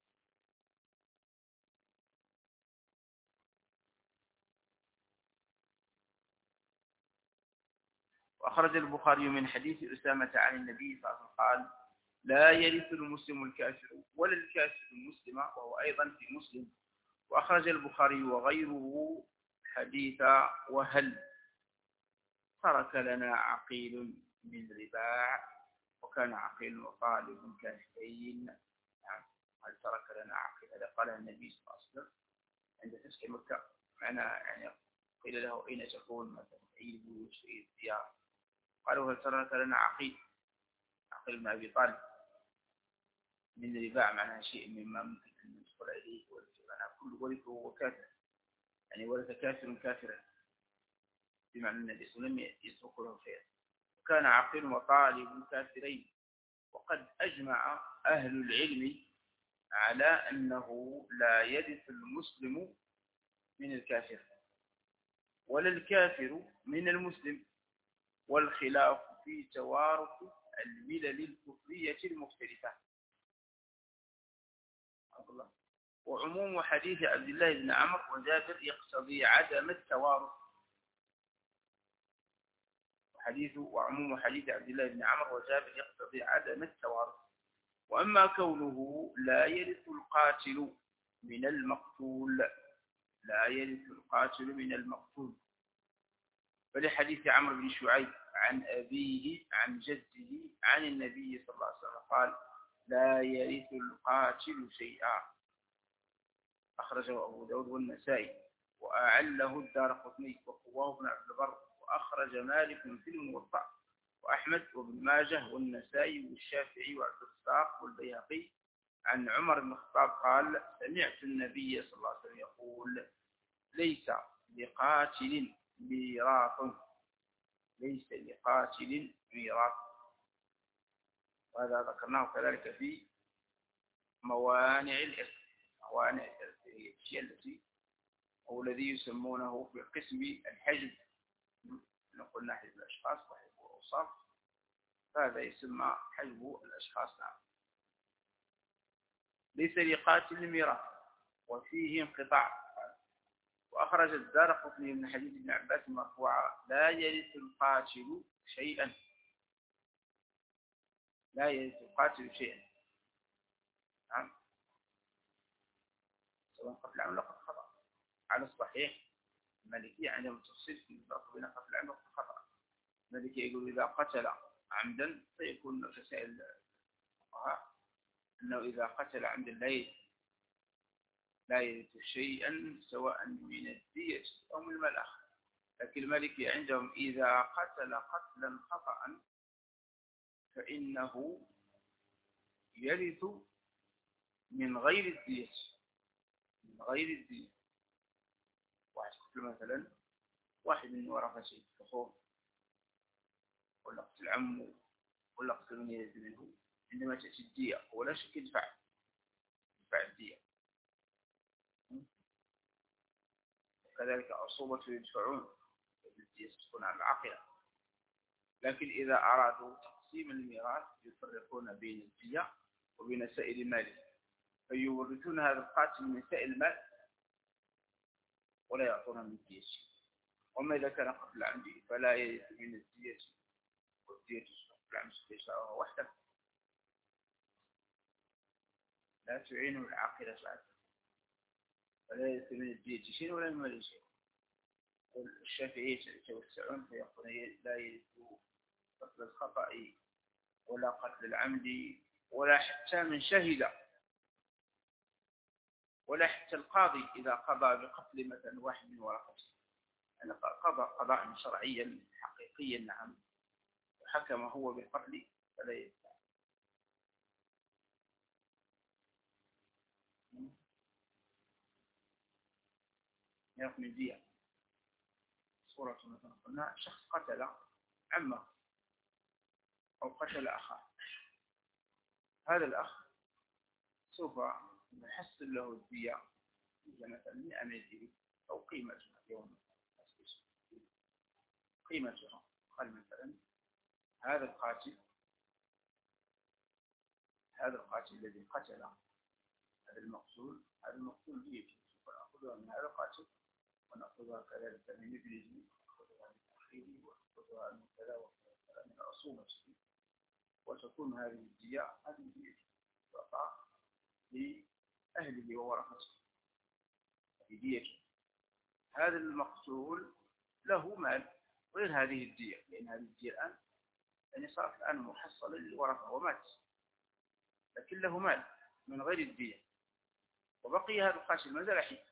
وأخرج البخاري من حديث أسامة عن النبي صلى الله عليه وسلم قال لا يرث المسلم الكافر ولا الكافر المسلم وهو أيضا في مسلم. وأخرج البخاري وغيره حديث وهل ترك لنا عقيل من رباع وكان عقيل وطالب كافرين. يعني هل ترك لنا عقيل هذا قالها النبي صلى الله عليه وسلم عند فتح مكة معنا يعني قيل له أين تكون مثلا أي البيوت أي الديار قالوا هل ترك لنا عقيل عقيل بن أبي طالب من رباع معناها شيء مما ممكن أن ندخل إليه معناها كل ورثه هو كافر يعني ورث كافر كافرا بمعنى أن الإسلام لم يترك له خير. وكان عقيل وطالب كافرين. وقد أجمع أهل العلم على أنه لا يرث المسلم من الكافر ولا الكافر من المسلم والخلاف في توارث الملل الكفرية المختلفة. وعموم حديث عبد الله بن عمرو وجابر يقتضي عدم التوارث. حديث وعموم حديث عبد الله بن عمرو وجابر يقتضي عدم التوارث. وأما كونه لا يرث القاتل من المقتول لا يرث القاتل من المقتول. فلحديث عمرو بن شعيب عن أبيه عن جده عن النبي صلى الله عليه وسلم قال لا يرث القاتل شيئا، أخرجه أبو داود والنسائي وأعله الدارقطني وقواه بن عبد البر، وأخرج مالك في الموطأ وأحمد وابن ماجه والنسائي والشافعي وعبد الرزاق والبيهقي عن عمر بن الخطاب قال سمعت النبي صلى الله عليه وسلم يقول ليس لقاتل ميراث، ليس لقاتل ميراث. وهذا ذكرناه كذلك في موانع الإرث. موانع الإرث هي الشيء التي أو الذي يسمونه في قسم الحجب، قلنا حجب الأشخاص وحجب الأوصاف، هذا يسمى حجب الأشخاص. نعم. ليس لقاتل ميراث وفيه انقطاع. وأخرج الدارقطني من حديث ابن عباس مرفوعا لا يرث القاتل شيئا، لا يرث القاتل شيئا. نعم. سواء قتل عمد ولا قتل خطأ. على الصحيح المالكية عندما تفصيل في الفرق بين قتل عمد وقتل خطأ. المالكية يقول إذا قتل عمدا فيكون رسائل الفقهاء أنه إذا قتل عمدا لا يرث لا يرث شيئا سواء من الدية أو من المال الآخر. لكن المالكي عندهم إذا قتل قتلا خطأ فإنه يرث من غير الدية، من غير الدية. واحد قتل مثلا واحد من ورثته الأخوة ولا قتل عمه ولا قتل من يرث منه، عندما تأتي الدية ولا شك يدفع يدفع الدية. كذلك عصوبة يدفعون الدية تكون على العاقلة. لكن إذا أرادوا تقسيم الميراث يفرقون بين الدية وبين سائر المال، فيورثون هذا القاتل من سائر المال ولا يعطون من الدية. وما إذا كان قتل عمدي فلا يرث من الدية، والدية قتل عمدي يشاءها وحده لا تعين العاقلة بعد، فلا يرث من الدية شيء ولا من المال شيء. الشافعية يتوسعون فيقولون لا يرث قتل الخطأ ولا قتل العمد ولا حتى من شهد، ولا حتى القاضي إذا قضى بقتل مثلا واحد من ورثته، يعني قضى قضاء شرعيا حقيقيا نعم وحكم هو بالقتل فلا يدفع. يأخذ من دية. صورة مثلا قلنا شخص قتل عمه أو قتل أخاه، هذا الأخ سوف نحصل له الدية مثلا مئة من الإبل أو قيمتها يوم قيمتها. قال مثلا هذا القاتل هذا القاتل الذي قتل هذا المقتول، هذا المقتول بيته سوف نأخذها من هذا القاتل ونأخذها كذلك من ابنه ونأخذها من أخيه ونأخذها من كذا وكذا من عصوبته، وتكون هذه الدية هذه الدية تعطى لأهله وورثته بديته. هذا المقتول له مال غير هذه الدية، لأن هذه الدية الآن يعني صارت الآن محصلة للورثة ومات، لكن له مال من غير الدية وبقي هذا القاتل ما زال حي.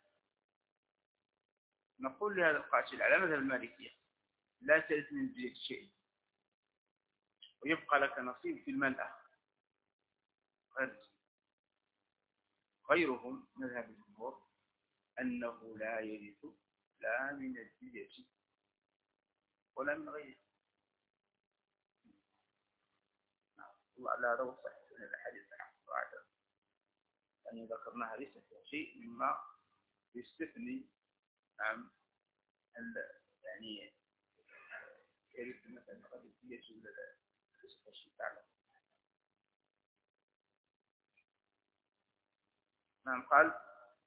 نقول لهذا القاتل على مذهب المالكية لا ترث من الدية شيء ويبقى لك نصيب في المال الآخر. غيرهم مذهب الجمهور أنه لا يرث لا من الدية ولا من غيره. لا هذا صحيح من الحديث بعد أن ذكرناها ليس فيها شيء مما يستثني عن يعني يرث مثلا قد الدية ولا لا ليس فيها شيء تعلم. نعم. قال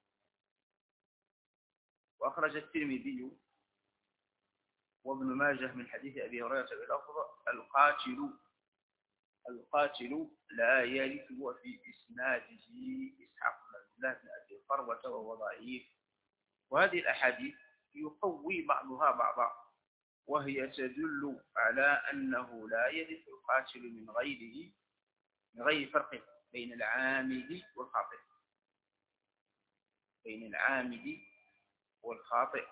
وأخرج الترمذي وابن ماجه من حديث أبي هريرة بلفظ القاتل القاتل لا يرث وفي إسناده إسحاق بن الله بن أبي فروة وهو ضعيف وهذه الأحاديث يقوي بعضها بعضا، وهي تدل على أنه لا يرث القاتل من غيره من غير فرق بين العامد والخاطئ بين العامد والخاطئ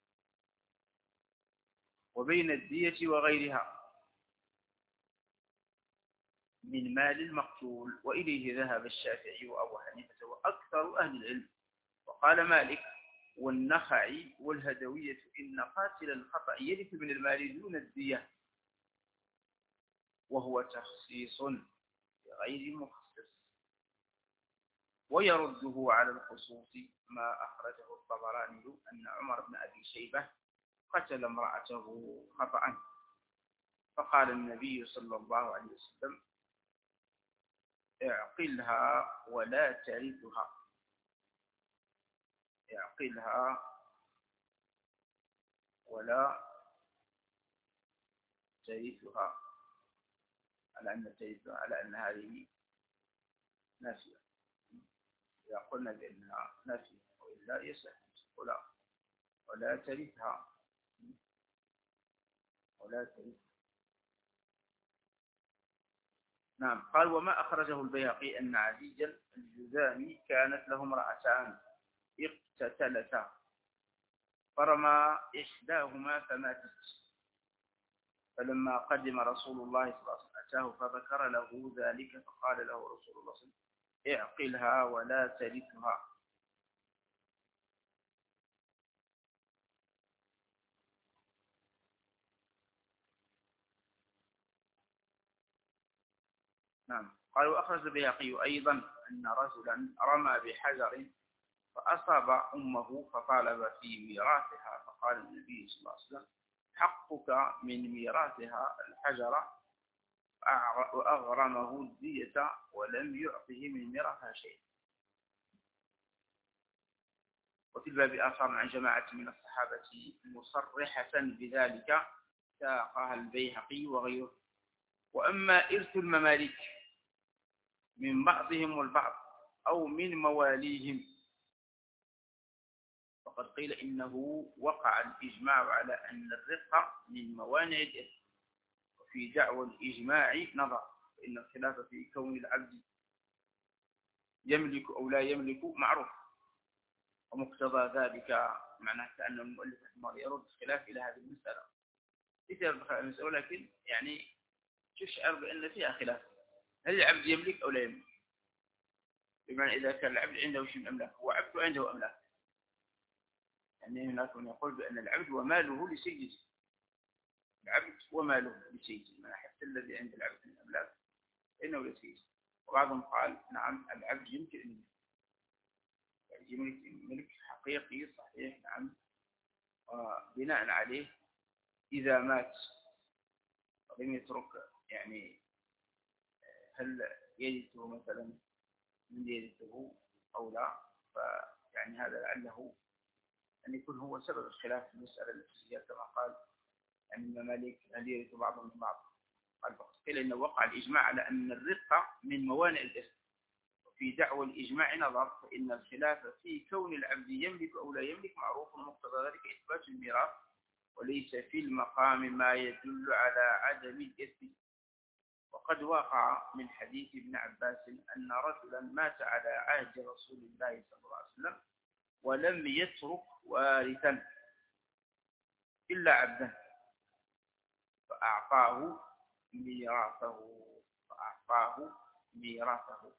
وبين الدية وغيرها من مال المقتول. وإليه ذهب الشافعي وأبو حنيفة وأكثر أهل العلم. وقال مالك والنخعي والهدوية إن قاتل الخطأ يرث من المال دون الدية، وهو تخصيص غير مخصص. ويرده على الخصوص ما أخرجه الطبراني أن عمر بن أبي شيبة قتل امرأته خطأ، فقال النبي صلى الله عليه وسلم اعقلها ولا ترثها اعقلها ولا ترثها على أن ترثها على أن هذه نافية. إذا قلنا بأنها نافية وإلا يصح ولا ولا ترثها ولا ترثها. نعم. قال وما أخرجه البيهقي أن عديا الجذامي كانت له امرأتان اقتتلتا فرمى إحداهما فماتت، فلما قدم رسول الله صلى الله عليه وسلم أتاه فذكر له ذلك، فقال له رسول الله صلى الله عليه وسلم اعقلها ولا ترثها. نعم. قال وأخرج البيهقي أيضا أن رجلا رمى بحجر فأصاب أمه فطالب في ميراثها، فقال النبي صلى الله عليه وسلم حقك من ميراثها الحجر، وأغرمه الدية ولم يعطه من ميراثها شيء. وفي الباب آخر عن جماعة من الصحابة مصرحة بذلك ساقها البيهقي وغيره. وأما إرث المماليك من بعضهم والبعض أو من مواليهم فقد قيل إنه وقع الإجماع على أن الرق من موانع الإرث، وفي دعوى الإجماع نظر، فإن الخلاف في كون العبد يملك أو لا يملك معروف، ومقتضى ذلك معناه كأن المؤلف رحمه الله يرد الخلاف إلى هذه المسألة ليس المسألة، لكن يعني تشعر بأن فيها خلاف، هل العبد يملك أو لا يملك؟ بمعنى إذا كان العبد عنده شيء من أملاك هو عبد عنده أملاك، يعني هناك من يقول بأن العبد وماله لسيده، العبد وماله لسيده، ما حتى الذي عند العبد من أملاك إنه لسيده. وبعضهم قال نعم العبد يمكن أن يملك ملك حقيقي صحيح، نعم، وبناء عليه إذا مات ولم يترك يعني هل يرثه مثلا من يرثه أو لا، فيعني هذا لعله أن يكون هو سبب الخلاف في المسألة الأساسية كما قال يعني المماليك هل يرث بعضهم من بعض. قال فقط قيل إنه وقع الإجماع على أن الرقة من موانع الإرث، وفي دعوى الإجماع نظر، فإن الخلاف في كون العبد يملك أو لا يملك معروف، ومقتضى ذلك إثبات الميراث، وليس في المقام ما يدل على عدم الإرث. وقد وقع من حديث ابن عباس أن رجلا مات على عهد رسول الله صلى الله عليه وسلم ولم يترك وارثا إلا عبدا فأعطاه ميراثه فأعطاه ميراثه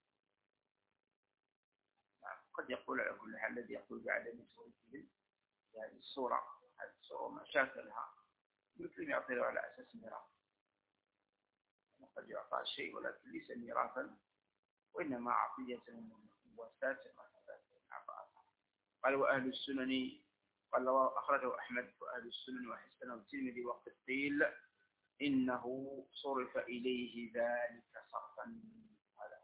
قد يقول على كل حال الذي يقول بعدم توريثه هذه الصورة هذه الصورة مشاكلها مثل يعطي له على أساس ميراث، قد يعطى شيء ولكن ليس ميراثا وإنما عطية مواساة قال وأهل السنن قال أخرجه أحمد وأهل السنن وحسنه الترمذي وقد قيل إنه صرف إليه ذلك صرفا، هذا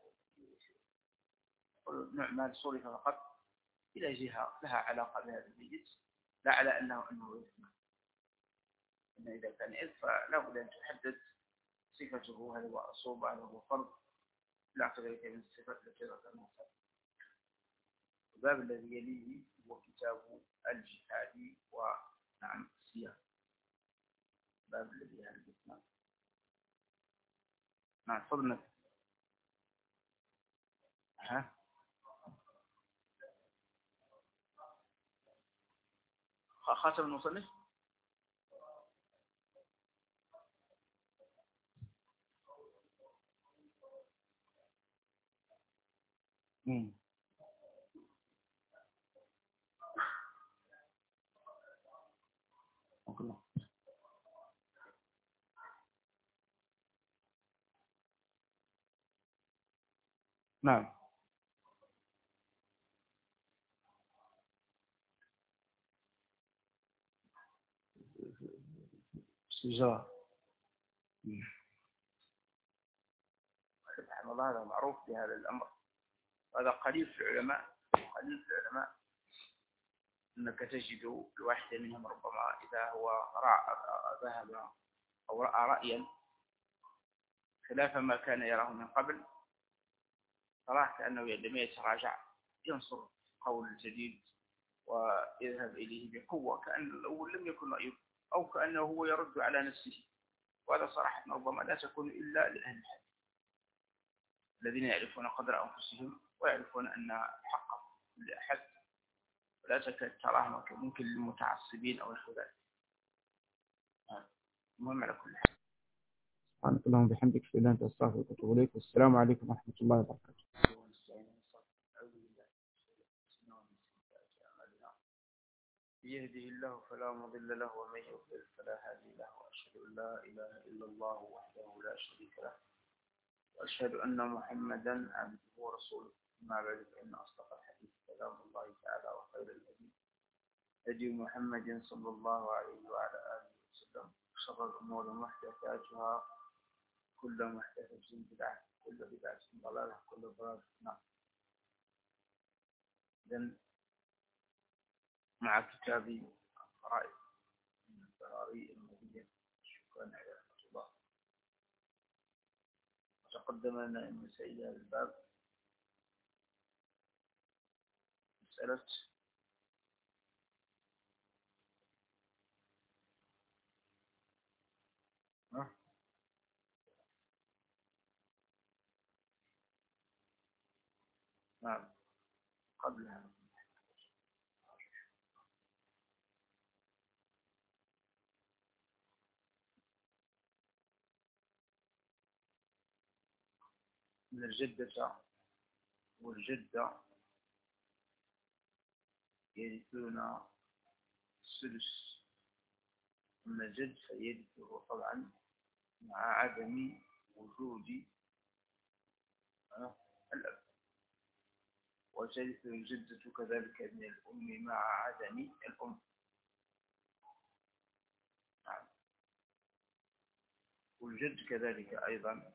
هو نوع مال صرف فقط إلى جهة لها علاقة بهذا الميت، لا على أنه أنه يثمن. إن إذا كان إذ فلا بد أن تحدد صفته، هل هو أصوب هل هو فرض لا غير من الصفات التي ذكرناها. الباب الذي يليه هو كتاب الجهاد ونعم السياق. الباب الذي يليه نعم نعم فضلنا ها خاتم المصنف. امم نعم سجارة. سبحان الله هذا معروف بهذا الأمر. هذا قليل في العلماء قليل في العلماء أنك تجد الواحد منهم ربما إذا هو رأى ذهب أو رأى رأيا خلاف ما كان يراه من قبل صراحة كأنه لم يتراجع ينصر قول الجديد ويذهب إليه بقوة كأن الأول لم يكن رأيه أو كأنه هو يرد على نفسه. وهذا صراحة ربما لا تكون إلا لأهل الحديث الذين يعرفون قدر أنفسهم ويعرفون أن الحق لأحد ولا تكاد تراه ممكن للمتعصبين أو الخبث. المهم على كل حال سبحانك اللهم وبحمدك أشهد أن لا إله إلا أنت أستغفرك وأتوب إليك والسلام عليكم ورحمة الله وبركاته. يهده الله فلا مضل له ومن يضلل فلا هادي له وأشهد أن لا إله إلا الله وحده لا شريك له وأشهد أن محمدا عبده ورسوله. أما بعد فإن أصدق الحديث كلام الله تعالى وخير الهدي هدي محمد صلى الله عليه وعلى آله وسلم وشر الأمور محدثاتها كل محدثة بدعة كل بدعة ضلالة كل ضلالة في النار. إذن مع كتاب الفرائض من الفراري المبين. شكرا على رحمة الله. وتقدم لنا أن مسائل هذا الباب مسألة نعم قبلها من الجدة والجدة يرثون السدس. أما الجد فيرثه طبعا مع عدم وجود الأب. وترث الجدة كذلك من الأم مع عدم الأم. نعم. والجد كذلك أيضا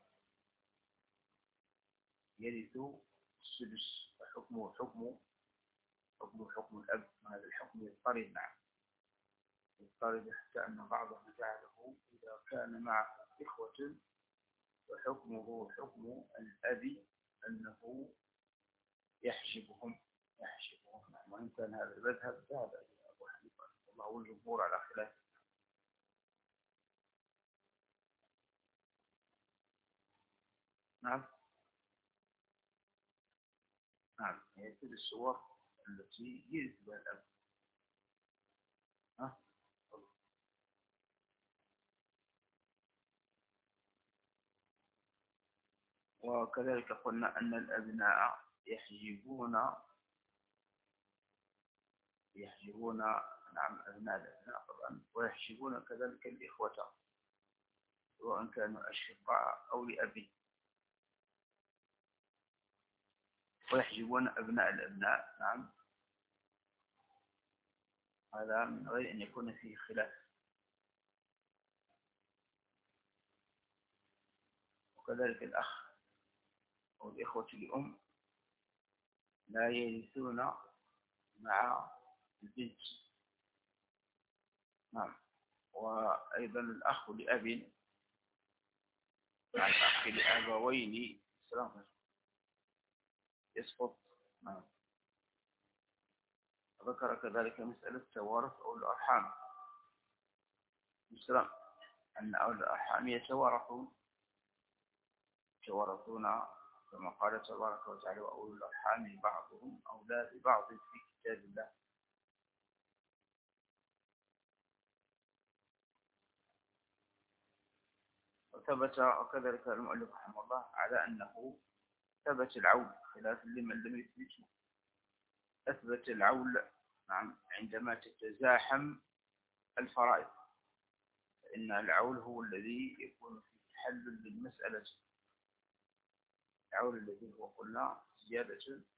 يرث السدس وحكمه حكم حكم حكم الأب. هذا الحكم يضطرد معه يضطرد حتى أن بعضهم جعله إذا كان معه إخوة وحكمه حكم الأب أنه يحجبهم يحجبهم. وإن كان هذا المذهب ذهب إلى أبو حنيفة والله والجمهور على خلاف. نعم نعم هي كل الصور التي يرث بها الأب. ها وكذلك قلنا أن الأبناء يحجبون يحجبون نعم أبناء الأبناء طبعا ويحجبون كذلك الإخوة سواء كانوا أشقاء أو لأبي ويحجبون أبناء الأبناء. نعم هذا من غير أن يكون فيه خلاف. وكذلك الأخ أو الإخوة الأم لا يرثون مع البنت. نعم وأيضا الأخ لأب مع الأخ لأبوين يسقط. نعم وذكر كذلك مسألة توارث أو الأرحام، مثل أن أولي الأرحام يتوارثون يتوارثون كما قال تبارك وتعالى وأولي الأرحام بعضهم أولى ببعض في كتاب الله. وثبت وكذلك المؤلف رحمه الله على أنه ثبت العول خلاف لمن لم يثبته، أثبت العول نعم عندما تتزاحم الفرائض، فإن العول هو الذي يكون في حل للمسألة، العول الذي هو قلنا زيادة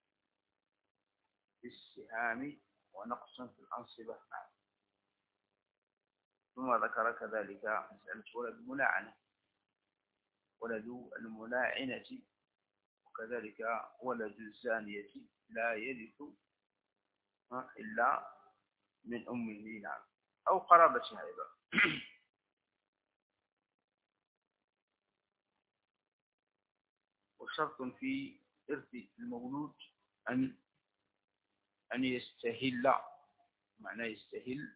في السهام ونقص في الأنصبة. ثم ذكر كذلك مسألة ولد الملاعنة، ولد الملاعنة وكذلك ولد الزانية لا يرث إلا من أمه نعم أو قرابتها أيضا. وشرط في إرث المولود أن أن يستهل، معنى يستهل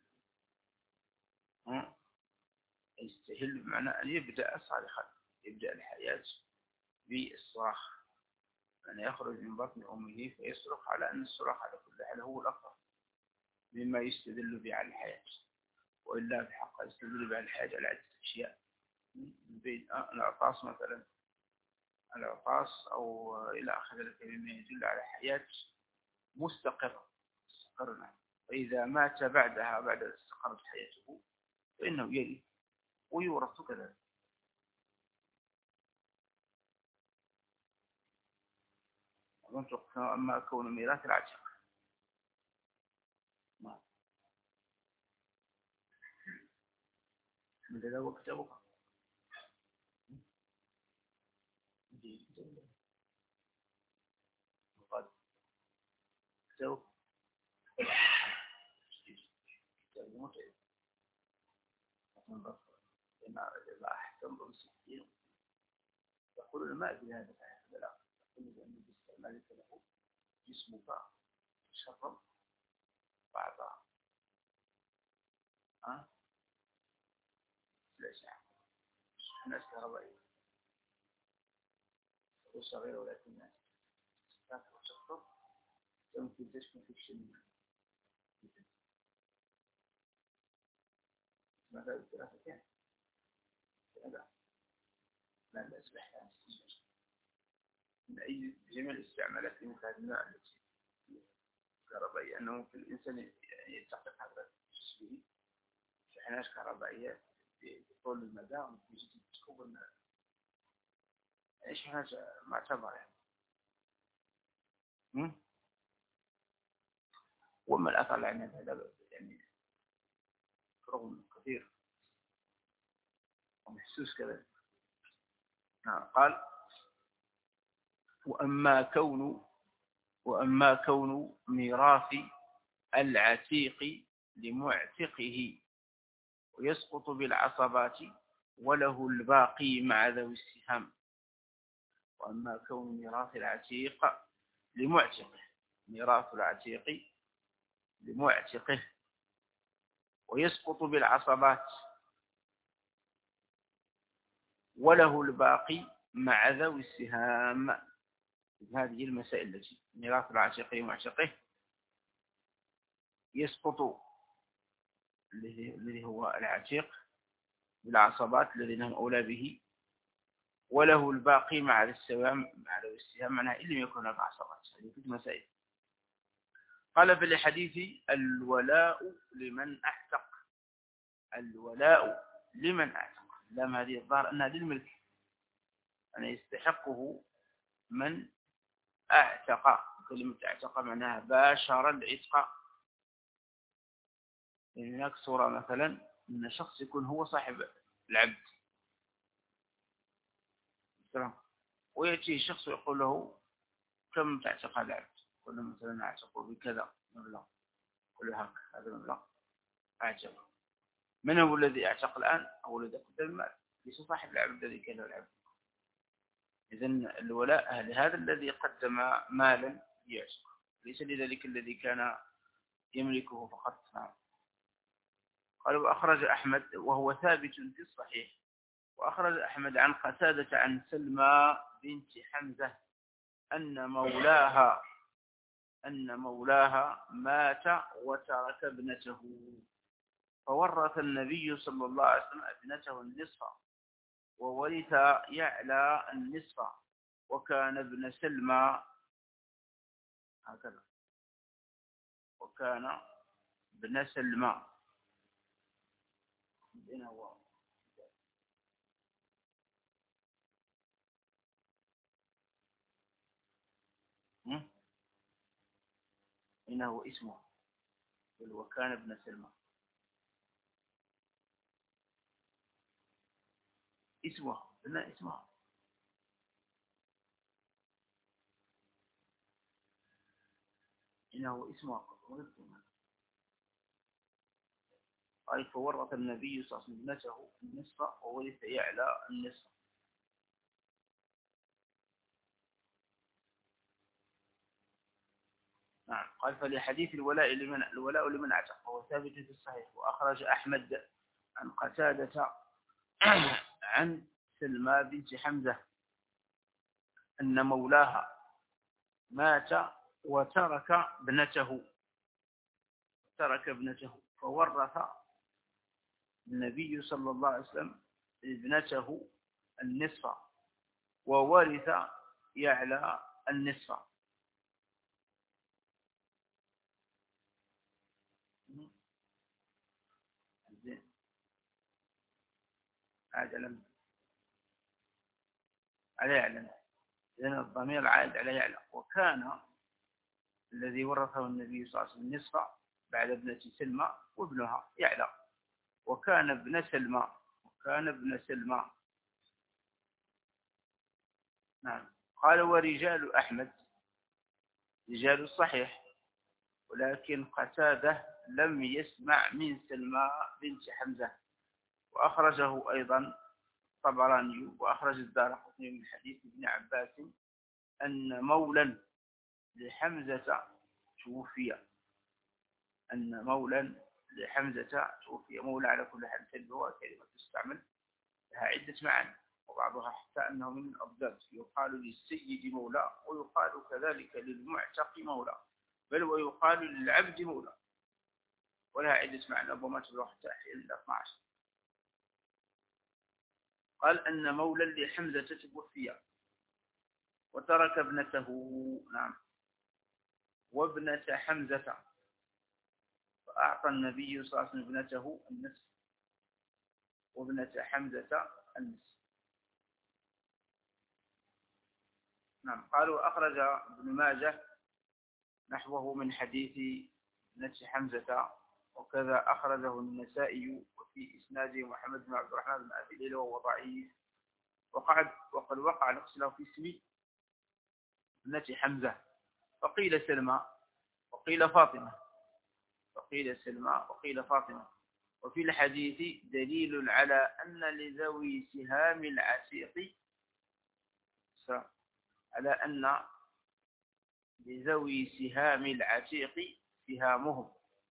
يستهل بمعنى أن يبدأ صالحا، يبدأ الحياة بالصراخ، أن يخرج من بطن أمه فيصرخ، على أن الصراخ على كل حال هو الأفضل مما يستدل به على الحياة، وإلا في الحق يستدل به على الحياة على عدة أشياء، من بين العطاس مثلا، العطاس أو إلى آخر ذلك مما يدل على حياة مستقرة استقرنا، فإذا مات بعدها بعد استقرت حياته فإنه يلي ويورث كذلك. أما كون ميراث العتيق من ذا هو كتابك قد كتابك كتاب متعب إذا أحكم بمسكين يقول الماء بهذا لا يقول بأن باستعمالك له جسمك شرب بعضها ها لا شيء الناس كهربائية صغيرة ولكن لا تشرب يمكن تشكل في الشم ماذا الثلاثة كان هذا لا لا أصبح من أي جميع الاستعمالات لمثل الماء التي كهربائية، أنه في الإنسان يتحقق هذا الشيء شحنات كهربائية بطول المدى ويجب تكون شحنات معتبرة. وما الأثر عن هذا يعني رغم كثير ومحسوس كذلك. قال وأما كون وأما كون ميراث العتيق لمعتقه ويسقط بالعصبات وله الباقي مع ذوي السهام. وأما كون ميراث العتيق لمعتقه، ميراث العتيق لمعتقه ويسقط بالعصبات وله الباقي مع ذوي السهام. هذه المسائل التي ميراث العتيق لمعتقه يسقط الذي هو العتيق بالعصبات الذين هم أولى به، وله الباقي مع السهام مع ذوي السهام، معناها إن لم يكن هناك عصبات. هذه كل مسائل. قال في الحديث الولاء لمن أعتق، الولاء لمن أعتق، لم هذه الظاهر أنها للملك، أن يستحقه من أعتق. كلمة أعتق معناها باشر العتق. يعني هناك صورة مثلا أن شخص يكون هو صاحب العبد ويأتي شخص ويقول له كم تعتق هذا العبد؟ يقول له مثلا أعتق بكذا مبلغ، يقول له هذا المبلغ أعتق. من هو الذي أعتق الآن؟ هو الذي قدم المال، ليس صاحب العبد الذي كان العبد. إذن الولاء لهذا الذي قدم مالا يعتق، ليس لذلك الذي كان يملكه فقط. نعم. قال وأخرج أحمد وهو ثابت في الصحيح، وأخرج أحمد عن قتادة عن سلمى بنت حمزة أن مولاها أن مولاها مات وترك ابنته، فورث النبي صلى الله عليه وسلم ابنته النصف، وورث يعلى النصف، وكان ابن سلمى هكذا وكان ابن سلمى إنه اسمه، وكان ابن سلمى اسمه لا اسمه إنه اسمه قال فورث النبي صلى الله عليه وسلم ابنته النصف وورث يعلى النصف. نعم. قال فلحديث الولاء لمن الولاء لمن اعتق وهو ثابت في الصحيح. وأخرج أحمد عن قتادة عن سلمى بنت حمزة أن مولاها مات وترك ابنته ترك ابنته فورث النبي صلى الله عليه وسلم ابنته النصف وورث يعلى النصف. عاد لم على يعلم، لأن الضمير عاد على يعلم. وكان الذي ورثه النبي صلى الله عليه وسلم النصف بعد ابنة سلمى وابنها يعلى، وكان ابن سلمى وكان ابن سلمى. نعم. قال ورجال أحمد رجال الصحيح، ولكن قتادة لم يسمع من سلمى بنت حمزة. وأخرجه أيضا الطبراني وأخرج الدارقطني من حديث ابن عباس أن مولا لحمزة توفي أن مولا لحمزة توفي. مولا على كل حال تلبه كلمة تستعمل لها عدة معاني، وبعضها حتى أنه من الأضداد، يقال للسيد مولا ويقال كذلك للمعتق مولا، بل ويقال للعبد مولا، ولها عدة معاني ربما تبلغ حتى إلى اثني عشر. قال أن مولا لحمزة توفي وترك ابنته. نعم. وابنة حمزة، فأعطى النبي صلى الله عليه وسلم ابنته النصف وابنة حمزة النصف. نعم. قالوا أخرج ابن ماجه نحوه من حديث ابنة حمزة، وكذا أخرجه النسائي، وفي إسناده محمد بن عبد الرحمن بن أبي ليلى وهو ضعيف. وقد وقد وقع الاختلاف في اسم ابنة حمزة، فقيل سلمى وقيل فاطمة وقيل سلمى وقيل فاطمة. وفي الحديث دليل على أن لذوي سهام العتيق على أن لذوي سهام العتيق سهامهم.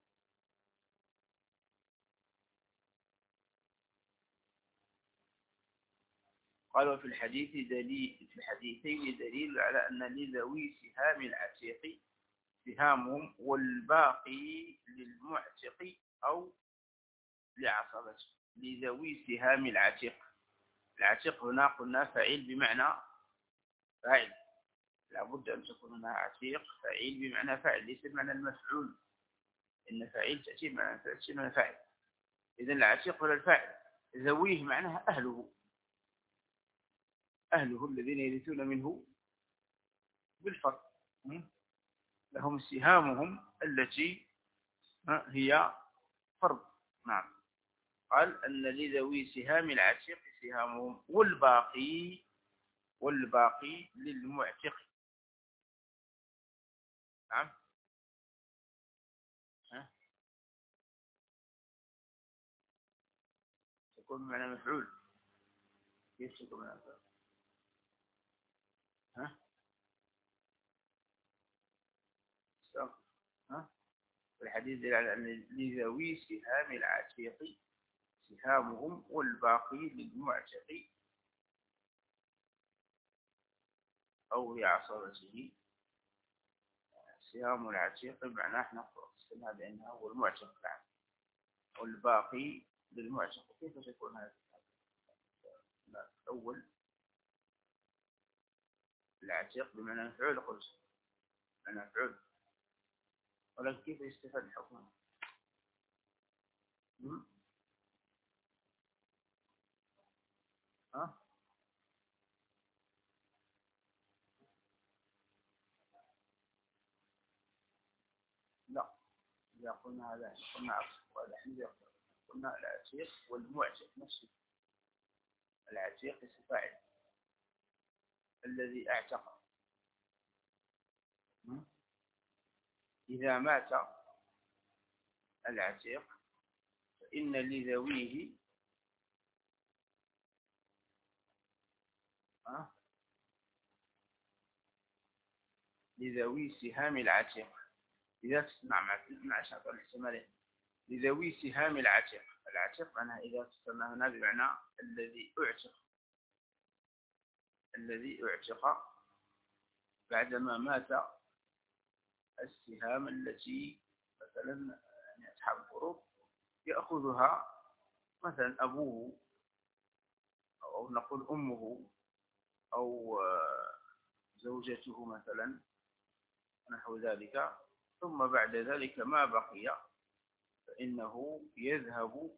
قالوا في الحديث دليل في الحديثين دليل على أن لذوي سهام العتيق سهامهم، والباقي للمعتق أو لعصبته. لذوي سهام العتيق، العتيق هنا قلنا فاعل بمعنى فاعل، لابد أن تكون هنا عتيق فاعل بمعنى فاعل، ليس بمعنى المفعول، إن فاعل تأتي بمعنى تأتي بمعنى فاعل. إذن العتيق هو الفاعل، ذويه معناها أهله أهله الذين يرثون منه بالفرض، لهم سهامهم التي هي فرض. نعم. قال أن لذوي سهام العتيق سهامهم، والباقي والباقي للمعتق. نعم. ها تكون معنى مفعول، كيف تكون معنى مفعول؟ ها ها الحديث دل على أن لذوي سهام العتيق سهامهم والباقي للمعتق أو لعصبته. سهام العتيق بمعنى احنا قسمها بأنها هو المعتق بعد، والباقي للمعتق. كيف تكون هذا؟ الأول العتيق بمعنى مفعول قلت أنا مفعول، ولكن كيف يستفاد الحكم؟ ها؟ لا، إذا قلنا هذا قلنا عكس، وهذا حين قلنا العتيق والمعتق نفسه. العتيق اسم فاعل الذي اعتق. إذا مات العتيق فإن لذويه ها لذوي سهام العتيق. إذا تسمع مع شرط الاحتمالين لذوي سهام العتيق. العتيق معناها إذا تسمى هنا بمعنى الذي أعتق، الذي أعتق بعدما مات. السهام التي مثلا يعني أصحاب الفروض يأخذها مثلا أبوه أو نقول أمه أو زوجته مثلا نحو ذلك، ثم بعد ذلك ما بقي فإنه يذهب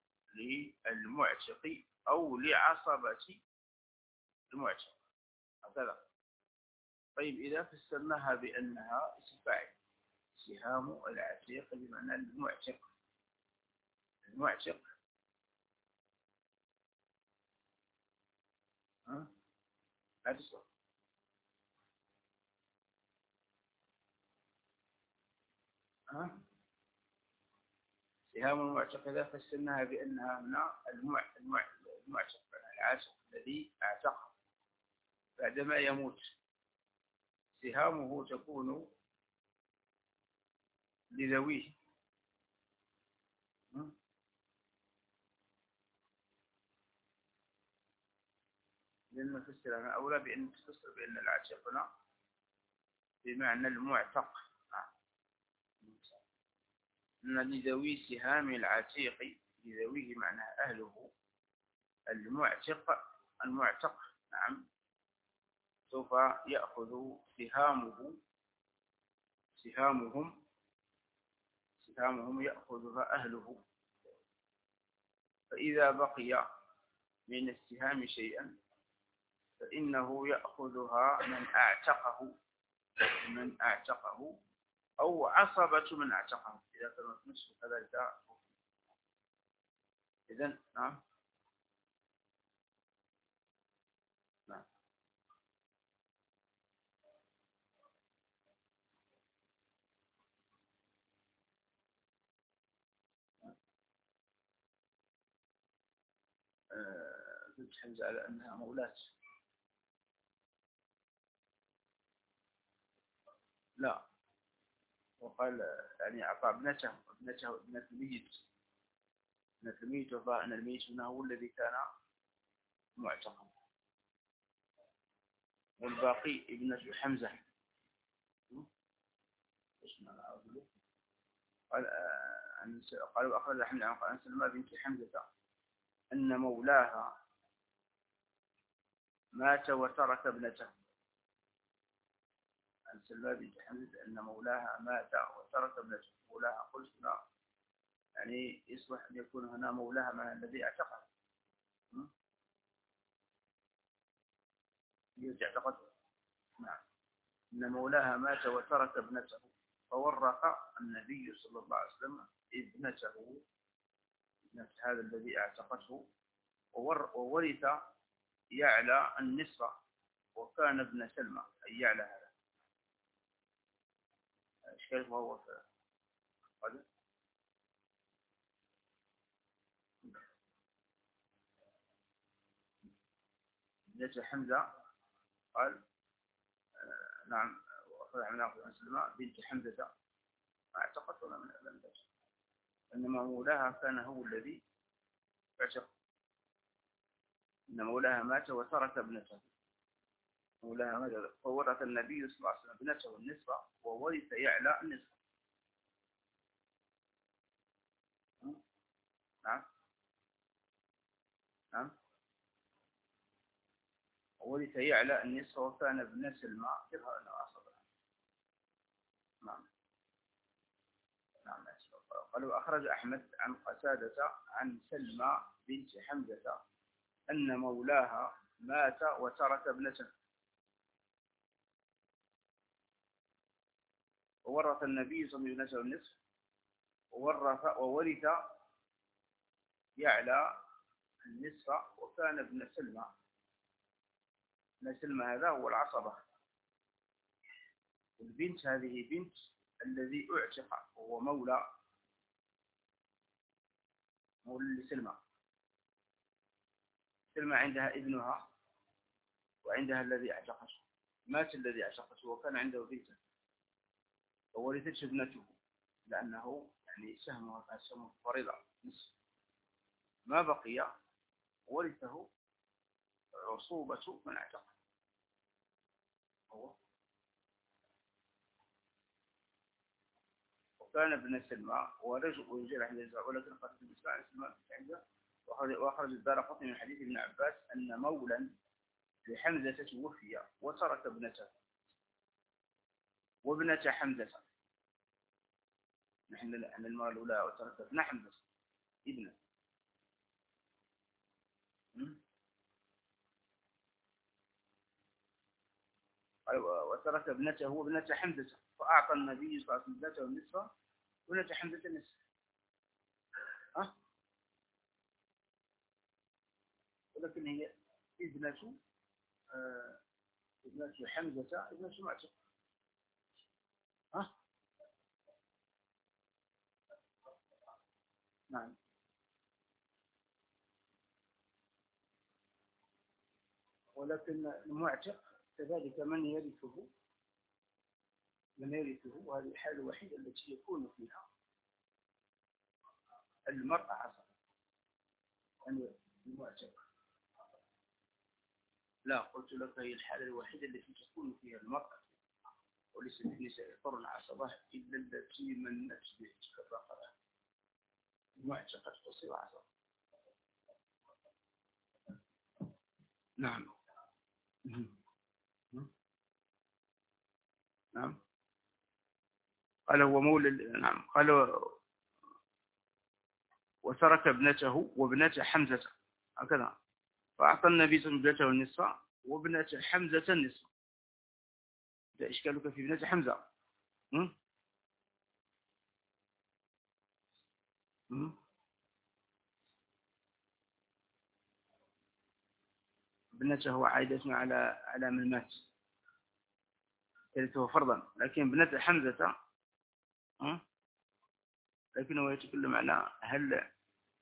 للمعتق أو لعصبة المعتق هكذا. طيب إذا فسرناها بأنها اسم فاعل سهام العتيق بمعنى المعتق، المعتق ها هذا ها سهام المعتق إذا فسرناها بأنها هنا المعتق العاشق الذي اعتق بعدما يموت، سهامه تكون لذويه. لأن نفسر أنا أولى بأن تفسر بأن العاشق هنا بمعنى المعتق. أن لذوي سهام العتيق لذويه معنى أهله المعتق المعتق نعم سوف يأخذ سهامه سهامهم سهامهم يأخذها أهله. فإذا بقي من السهام شيئا فإنه يأخذها من أعتقه من أعتقه أو عصبة من أعتقه إذا كانت نصف كذلك. إذن نعم نعم بنت حمزة على أنها مولاة. لا، وقال يعني أعطى ابنته ابنته ابنة الميت ابنة الميت وفاء أن الميت هنا هو الذي كان معتقا، والباقي ابنة حمزة. قال قالوا أخرج حمزة عن سلمى بنت حمزة أن مولاها مات وترك ابنته. عن سلمى بنت حمزة أن مولاها مات وترك ابنته. مولاها قلنا يعني يصلح أن يكون هنا مولاها من الذي اعتقد يعتقد. نعم. أن مولاها مات وترك ابنته فورث النبي صلى الله عليه وسلم ابنته ابنة هذا الذي اعتقته، وورث يعلى النصف وكان ابن سلمى أي يعلى هذا الشيخ وهو في قدر ابنة حمزة. قال آه نعم وأخذ عن سلمى بنت حمزة ما اعتقت ولا من لم تعتق، إنما مولاها كان هو الذي اعتق، إن مولاها مات وترك ابنته، مولاها مات فورث النبي صلى الله عليه وسلم ابنته النصف وورث يعلى النصف. نعم نعم وورث يعلى النصف وكان ابن سلمى درها أنه أصبها. نعم نعم. قالوا أخرج أحمد عن قتادة عن سلمى بنت حمزة أن مولاها مات وترك ابنته وورث النبي صلى الله عليه وسلم النصف وورث وورث يعلى النصف وكان ابن سلمى، ابن سلمى هذا هو العصبة، البنت هذه بنت الذي اعتق وهو مولى مولى لسلمى. سلمى عندها ابنها وعندها الذي اعتقته، مات الذي اعتقته وكان عنده بنته وورثته ابنته لأنه يعني سهمها كان سهم فريضة نصف، ما بقي ورثه عصوبة من اعتق هو. وكان ابن سلمى ورجل ويجرح النساء ولكن قد النساء سلمى عنده. وأخرج الدارقطني من حديث ابن عباس أن مولا لحمزة توفي وترك ابنته وابنة حمزة، نحن أن المرأة الأولى وترك ابن حمزة ابنه وترك ابنته وابنة حمزة فأعطى النبي صلى الله عليه وسلم ابنته النصف وابنة حمزة النصف. ها ولكن هي ابنة آه ابنة حمزة ابنة معتق. ها نعم. ولكن المعتق كذلك من يرثه من يرثه وهذه الحالة الوحيدة التي يكون فيها المرأة عصبة أن المعتق. لا قلت لك هي الحالة الوحيدة التي تكون فيها المرأة وليس النساء يضطرن عصبة إلا التي منت بالرقبة، المعتقة تصير عصبة. نعم نعم. قال هو مولى نعم. قال وترك ابنته وابنة حمزة هكذا فأعطى النبي صلى الله عليه وسلم ابنته النصف وابنة حمزة النصف. ده إشكالك في ابنة حمزة. هم؟ هم؟ ابنته عائدة على على من مات ثالثه فرضا، لكن ابنة حمزة هم؟ لكنه يتكلم على هل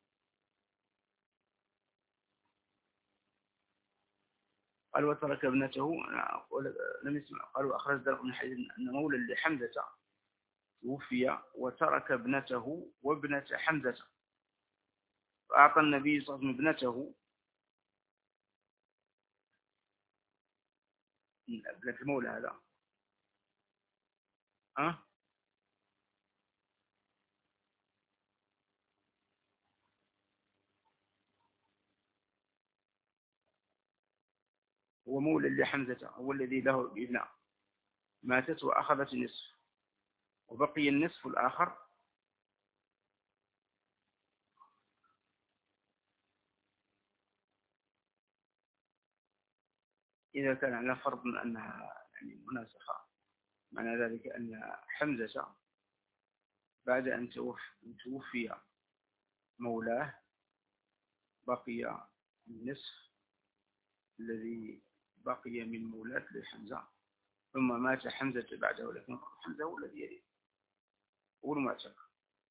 قال وترك ابنته لم يسمع. قالوا أخرج ذلك من حديث أن مولى لحمزة توفي وترك ابنته وابنة حمزة فأعطى النبي صلى الله عليه وسلم ابنته ابنة المولى هذا أه؟ هو مولى لحمزة هو الذي له ابنة ماتت وأخذت النصف وبقي النصف الآخر إذا كان على فرض أنها يعني مناسخة، معنى ذلك أن حمزة بعد أن توفي مولاه بقي النصف الذي بقي من مولاة لحمزة ثم مات حمزة بعده، لكن حمزة هو الذي يليه هو المعتق.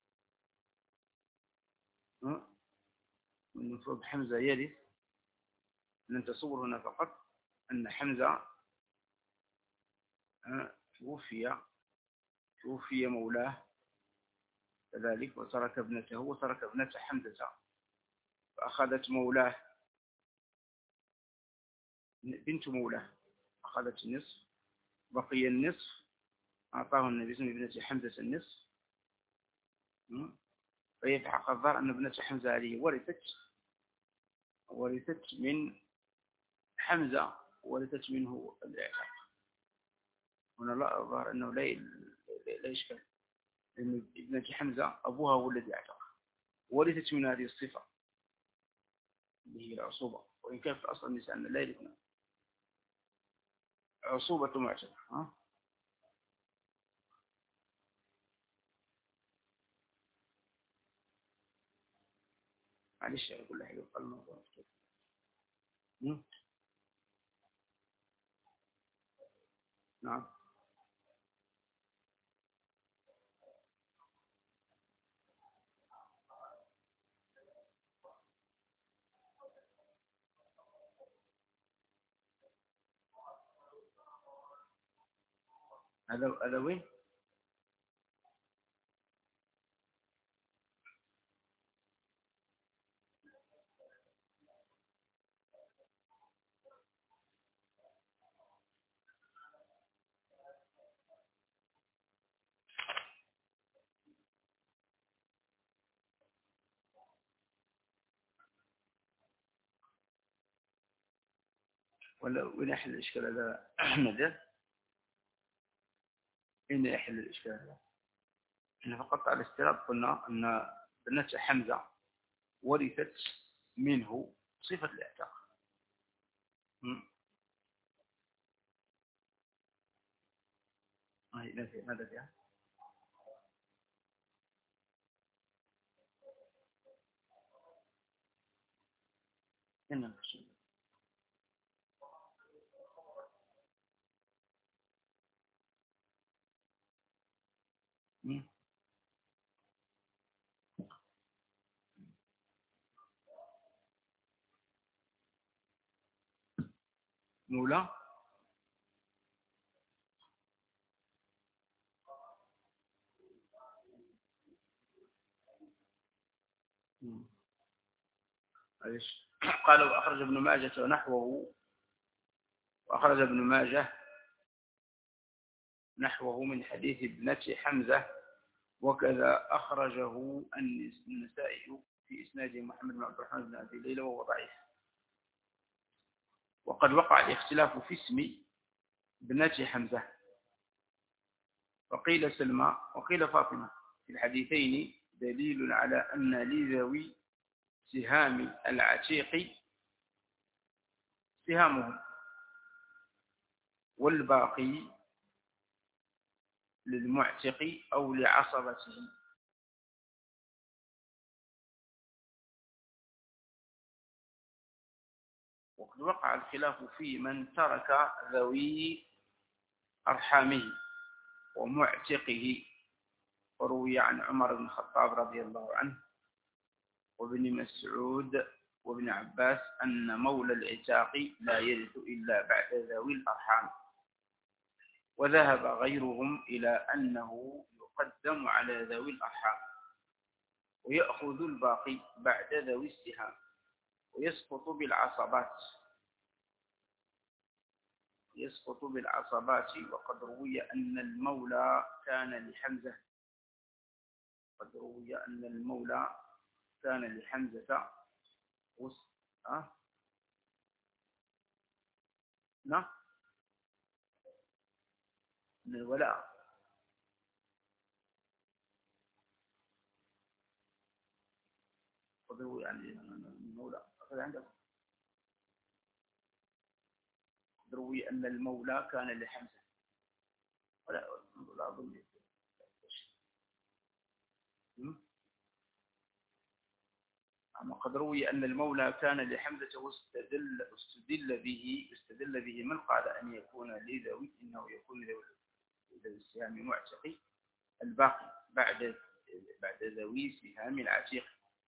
المفروض حمزة يرث. نتصور هنا فقط أن حمزة توفي توفي مولاه كذلك وترك ابنته وترك ابنة حمزة، فأخذت مولاه بنت مولاه، أخذت النصف، بقي النصف أعطاه النبي صلى الله عليه وسلم ابنة حمزة النصف. فيتحقق الظاهر أن ابنة حمزة هذه ورثت ورثت من حمزة، ورثت منه الإعتاق. هنا لا الظاهر أنه لا لا يشكل، لأن ابنة حمزة أبوها هو الذي اعتق، ورثت من هذه الصفة اللي هي العصوبة، وإن كان في الأصل النساء لا يرثن عصوبة معتق. ها معلش أقول لك يقال الموضوع. نعم. هذا هذا وين؟ ولا وين يحل الإشكال هذا أحمد؟ وين يحل الإشكال هذا؟ إحنا فقط على الاستيراد قلنا أن بنت حمزة ورثت منه صفة الاعتاق. ماذا فيها؟ هنا مولى. معلش. قال وأخرج ابن ماجه ونحوه، وأخرج ابن ماجه نحوه من حديث ابنة حمزة، وكذا أخرجه النسائي في إسناد محمد بن عبد الرحمن بن أبي ليلى وهو ضعيف. وقد وقع الاختلاف في اسم ابنة حمزة، وقيل سلمى وقيل فاطمة في الحديثين دليل على أن لذوي سهام العتيق سهامهم، والباقي للمعتق أو لعصبته. وقد وقع الخلاف في من ترك ذوي أرحامه ومعتقه، وروي عن عمر بن الخطاب رضي الله عنه وابن مسعود وابن عباس أن مولى العتاق لا يرث إلا بعد ذوي الأرحام، وذهب غيرهم إلى أنه يقدم على ذوي الأرحام ويأخذ الباقي بعد ذوي السهام ويسقط بالعصبات يسقط بالعصبات وقد روي أن المولى كان لحمزة قد روي أن المولى كان لحمزة وس... أه؟ نعم من الولاء. قد روي عن المولى أخذ عندك قد روي أن المولى كان لحمزة ولا لا أظن. أما قد روي أن المولى كان لحمزة واستدل استدل به استدل به من قال أن يكون لذوي إنه يكون لذوي السهام معتقي الباقي بعد بعد ذوي سهام العتيق.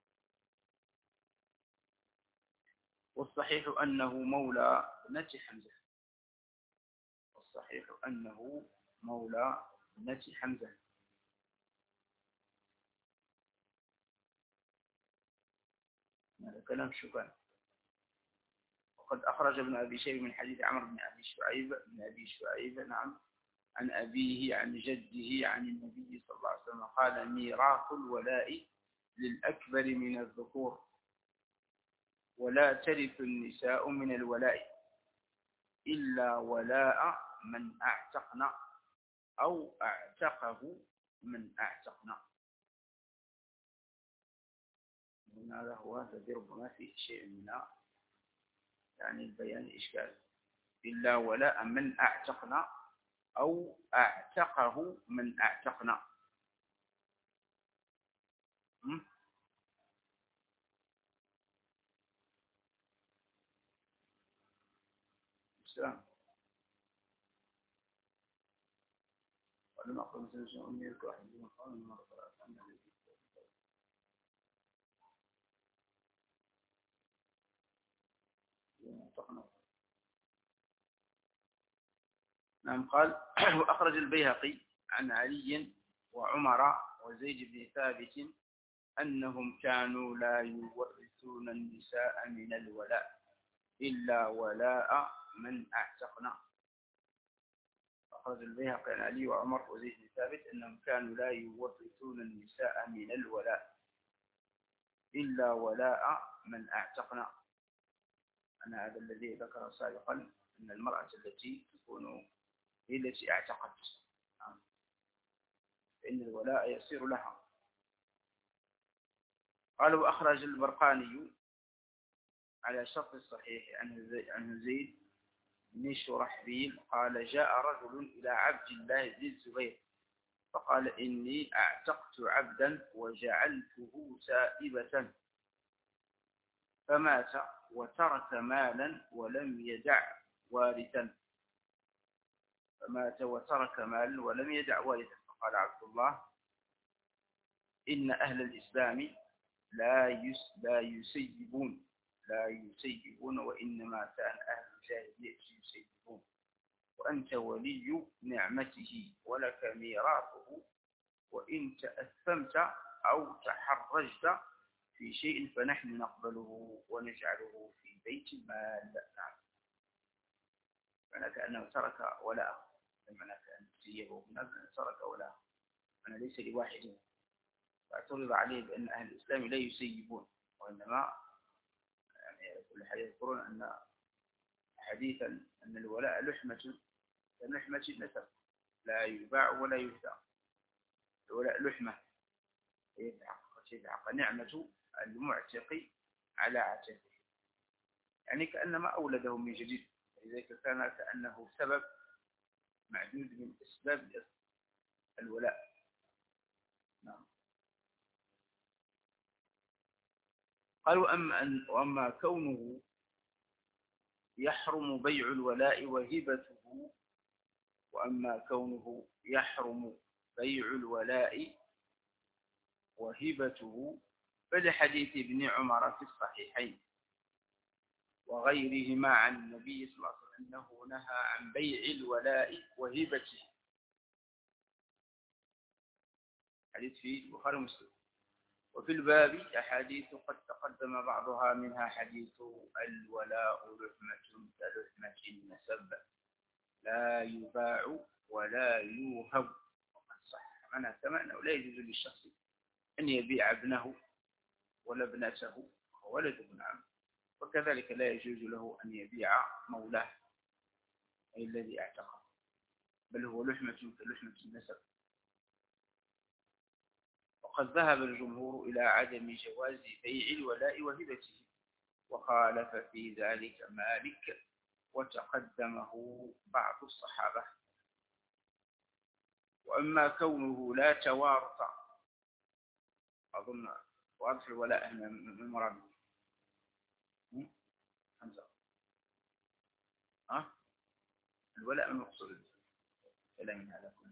والصحيح أنه مولى ابنة حمزة والصحيح أنه مولى ابنة حمزة كلام شوفان. وقد أخرج ابن أبي شيبة من حديث عمرو بن أبي شعيب بن أبي شعيب نعم عن أبيه عن جده عن النبي صلى الله عليه وسلم قال ميراث الولاء للأكبر من الذكور ولا ترث النساء من الولاء إلا ولاء من أعتقنا أو أعتقه من أعتقنا. هذا هو الذي ربما فيه شيء من يعني البيان الإشكال. إلا ولاء من أعتقنا أو أعتقه من أعتقنا. السلام. ولما أقول مثلا شيء أمي يلقى أحد من قال من مرة ثلاثة أن نعم قال وأخرج البيهقي عن علي وعمر وزيد بن ثابت أنهم كانوا لا يورثون النساء من الولاء إلا ولاء من أعتقنا. أخرج البيهقي عن علي وعمر وزيد بن ثابت أنهم كانوا لا يورثون النساء من الولاء إلا ولاء من أعتقنا. أنا هذا الذي ذكر سابقا أن المرأة التي تكون هي التي اعتقت فإن الولاء يصير لها. قال وأخرج البرقاني على شرط الصحيح عن زيد بن شرحبيل قال جاء رجل إلى عبد الله بن الزبير فقال إني أعتقت عبدا وجعلته سائبة فمات وترك مالا ولم يدع وارثا فمات وترك مالا ولم يدع وارثا. فقال عبد الله إن أهل الإسلام لا يس لا يسيبون لا يسيبون وإنما كان أهل الجاهلية يسيبون وأنت ولي نعمته ولك ميراثه وإن تأثمت أو تحرجت في شيء فنحن نقبله ونجعله في بيت المال. نعم. معنى كأنه ترك ولاءه معنى كأنه سيبه هناك ترك ولاءه أنا ليس لواحد فاعترض عليه بأن أهل الإسلام لا يسيبون وإنما يعني كل حديث يذكرون أن حديثا أن الولاء لحمة لحمة النسب لا يباع ولا يهدى. الولاء لحمة يدعق نعمة المعتق على عتقه يعني كأنما أولده من جديد لذلك كان كأنه سبب معدود من أسباب الولاء. نعم. قالوا أما, أن وأما كونه يحرم بيع الولاء وهبته وأما كونه يحرم بيع الولاء وهبته فلحديث ابن عمر في الصحيحين وغيرهما عن النبي صلى الله عليه وسلم أنه نهى عن بيع الولاء وهبته. حديث في البخاري ومسلم. وفي الباب أحاديث قد تقدم بعضها منها حديث الولاء لحمة كلحمة النسب لا يباع ولا يوهب. وقد صح معنى كما أنه لا يجوز للشخص أن يبيع ابنه ولا ابنته وولد ابن عم وكذلك لا يجوز له أن يبيع مولاه أي الذي اعتقه بل هو لحمة كلحمة النسب. وقد ذهب الجمهور إلى عدم جواز بيع الولاء وهبته وخالف في ذلك مالك وتقدمه بعض الصحابة. وأما كونه لا توارث أظن واضح الولاء من مراد حمزة ها الولاء المقصود كلام هذا كله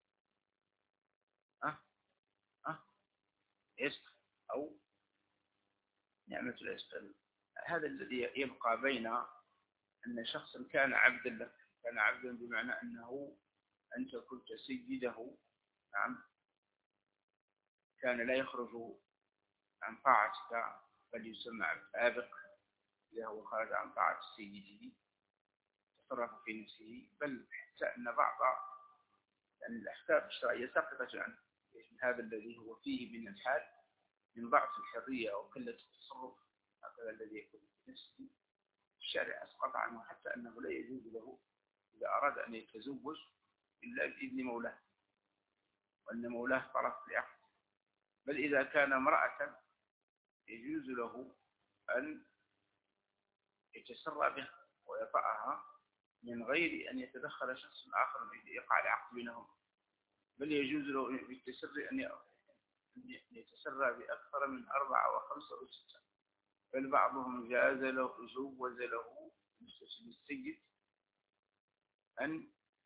ها ها عشق أو نعمة العشق هذا الذي يبقى بين أن شخصا كان عبدا لك كان عبدا بمعنى أنه أنت كنت سيده. نعم. كان لا يخرج عن طاعتك بل يسمى عبد آبق إذا هو خرج عن طاعة سيده تصرف في نفسه، بل حتى أن بعض يعني الأحكام الشرعية ساقطة عنه، هذا الذي هو فيه من الحال من ضعف الحرية أو قلة التصرف، هذا الذي يكون في نفسه الشارع أسقط عنه، حتى أنه لا يجوز له إذا أراد أن يتزوج إلا بإذن مولاه، وأن مولاه طرف العقد. بل إذا كان امرأة يجوز له أن يتسرى بها ويطأها من غير أن يتدخل شخص آخر يقع العقد بينهم، بل يجوز له بالتسري أن يتسرى بأكثر من أربعة وخمسة وستة، بل بعضهم جاز له جوز له للسيد أن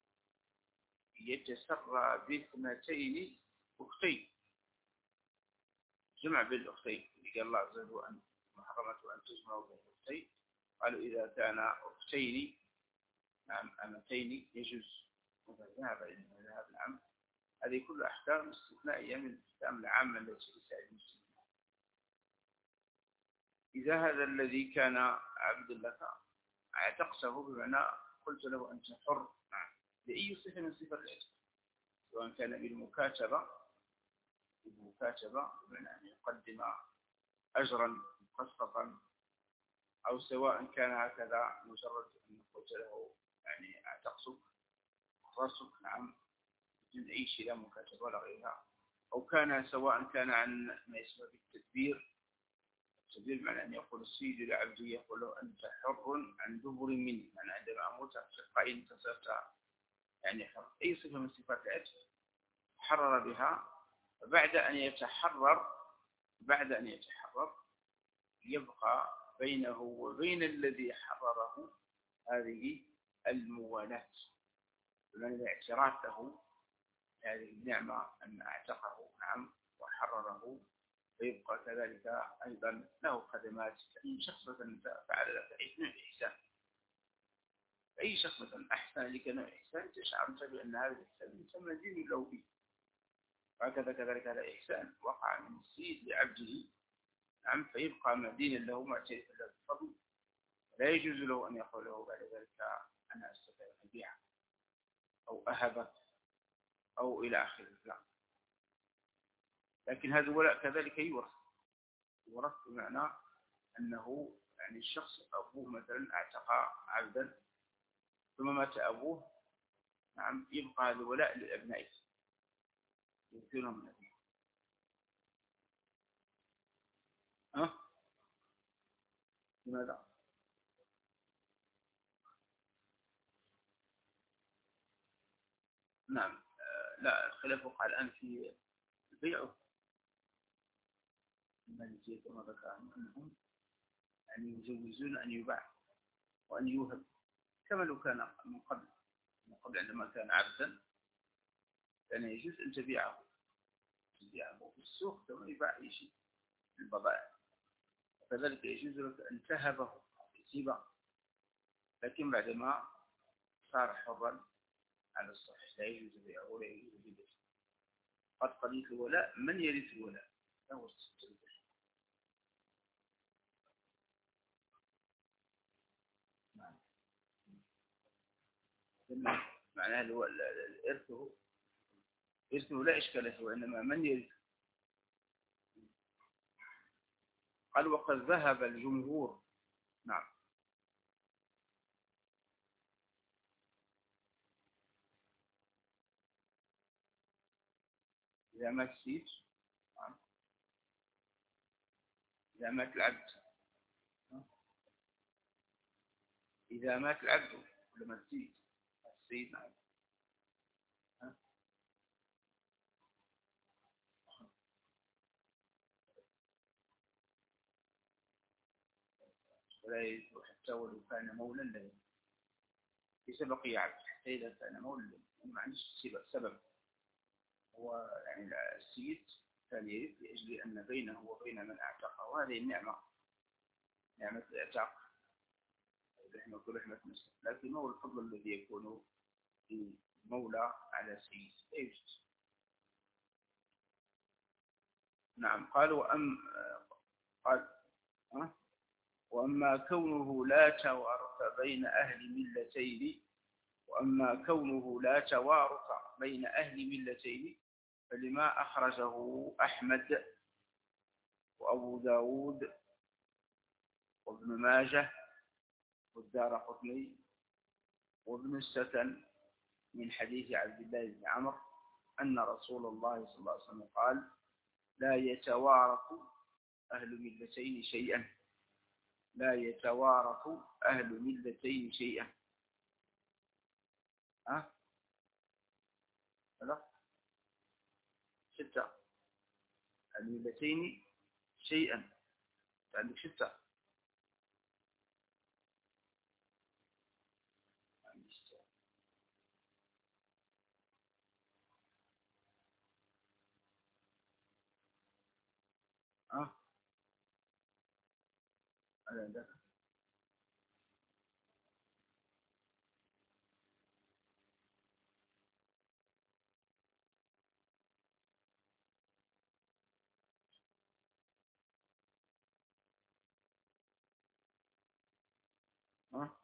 يتسرى باثنتين أختين، جمع بين الأختين، قال الله عز وجل أن محرمة أن تجمعوا بين الأختين، قالوا إذا كان أختين نعم أمتين يجوز، ذهب إلى ذهب العام. هذه كل أحكام استثنائية من الأحكام العامة التي تساعد المسلمين. إذا هذا الذي كان عبد لك اعتقته بمعنى قلت له أنت حر بأي صفة من صفات العتق، سواء كان بالمكاتبة بالمكاتبة بمعنى أن يقدم أجرا مقسطا، أو سواء كان هكذا مجرد أن قلت له يعني اعتقتك راسك نعم بدون أي شيء لا مكاتبة ولا غيرها، أو كان سواء كان عن ما يسمى بالتدبير. التدبير معنى أن يقول السيد لعبده يقول له أنت حر عن دبر مني، يعني عندما أموت تلقائيا أنت صرت يعني حر، أي صفة من صفات العتق حرر بها. بعد أن يتحرر بعد أن يتحرر يبقى بينه وبين الذي حرره هذه الموالاة، بمعنى الاعتراف له هذه النعمة أن أعتقه نعم وحرره، فيبقى كذلك أيضا له خدمات. أي شخص فعل لك أي نوع إحسان، أي شخص أحسن لك نوع إحسان تشعرت بأن هذا الإحسان يسمى دين له به، وهكذا كذلك هذا إحسان وقع من السيد لعبده نعم، فيبقى مدينا له معترفا له بالفضل، لا يجوز له أن يقول له بعد ذلك أنا أستطيع أن أبيعك أو أهبك أو إلى آخره، لا. لكن هذا الولاء كذلك يورث يورث بمعنى أنه يعني الشخص أبوه مثلا اعتق عبدا ثم مات أبوه نعم، يبقى هذا الولاء للأبناء يمكنهم من أبناء. ها؟ لماذا؟ نعم لا، الخلاف وقع الآن في البيع، المالكية كما ذكر أنهم يعني يجوزون أن يباع وأن يوهب كما لو كان من قبل من قبل عندما كان عبدا كان يجوز أن تبيعه تبيعه في السوق كما يباع أي شيء في البضائع، وكذلك يجوز لك أن تهبه تسيبه، لكن بعدما صار حرا على الصحيح لا يجوز بيعه ولا يجوز بيعه. قد قضية الولاء من يرث الولاء له الستة. معناه الإرث إرثه لا إشكال فيه، وإنما من يرث. قال وقد ذهب الجمهور نعم إذا مات السيد نعم، إذا مات العبد إذا مات العبد لما السيد السيد نعم ولا يجوز حتى ولو كان مولا له ليس بقي عبد، حتى إذا كان مولا ما عندش سبب، هو يعني السيد كان يرث لأجل أن بينه وبين من أعتقه، وهذه النعمة نعمة الإعتاق رحمة رحمة نفسه، لكن هو الفضل الذي يكون في مولى على سيد لا يوجد. نعم قالوا أم قال وأما كونه لا توارث بين أهل ملتين وأما كونه لا توارث بين أهل ملتين فلما أخرجه أحمد وأبو داود وابن ماجه والدارقطني وابن السكن من حديث عبد الله بن عمرو أن رسول الله صلى الله عليه وسلم قال لا يتوارث أهل ملتين شيئا لا يتوارث أهل ملتين شيئا ها هذا ستة الملتين شيئا عندك ستة ها هذا ده ها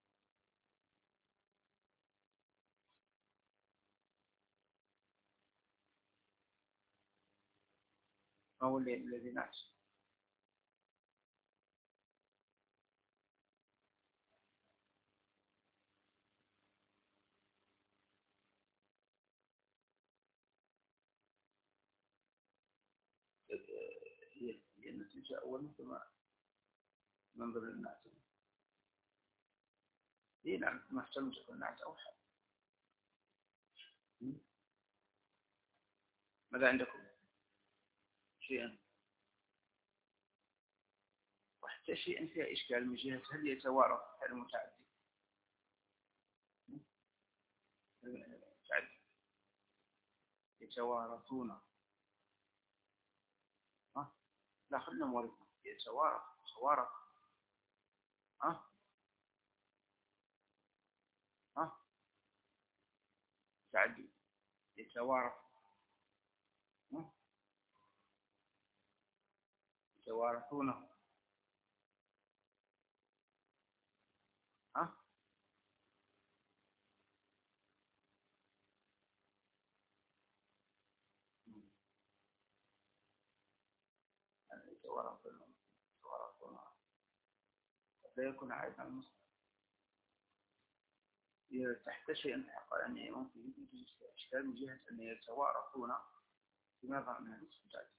هو الذي نعش هي النتيجة أولا ثم ننظر للناس هي نعم ما احتمل تكون الناس أوحى ماذا عندكم شيئا وحتى شيئا فيها إشكال من جهة هل يتوارث فعل متعدي متعدي يتوارثون ها لا خلنا مورثنا يتوارث توارث ها ها تعدي يتوارث ها يتوارثونه ها يتوارثون يتوارثون لا يكون عائدا على المسلم تحت شيء يعني ممكن يوجد إشكال من جهة أن يتوارثون بماذا من الاسم التعدي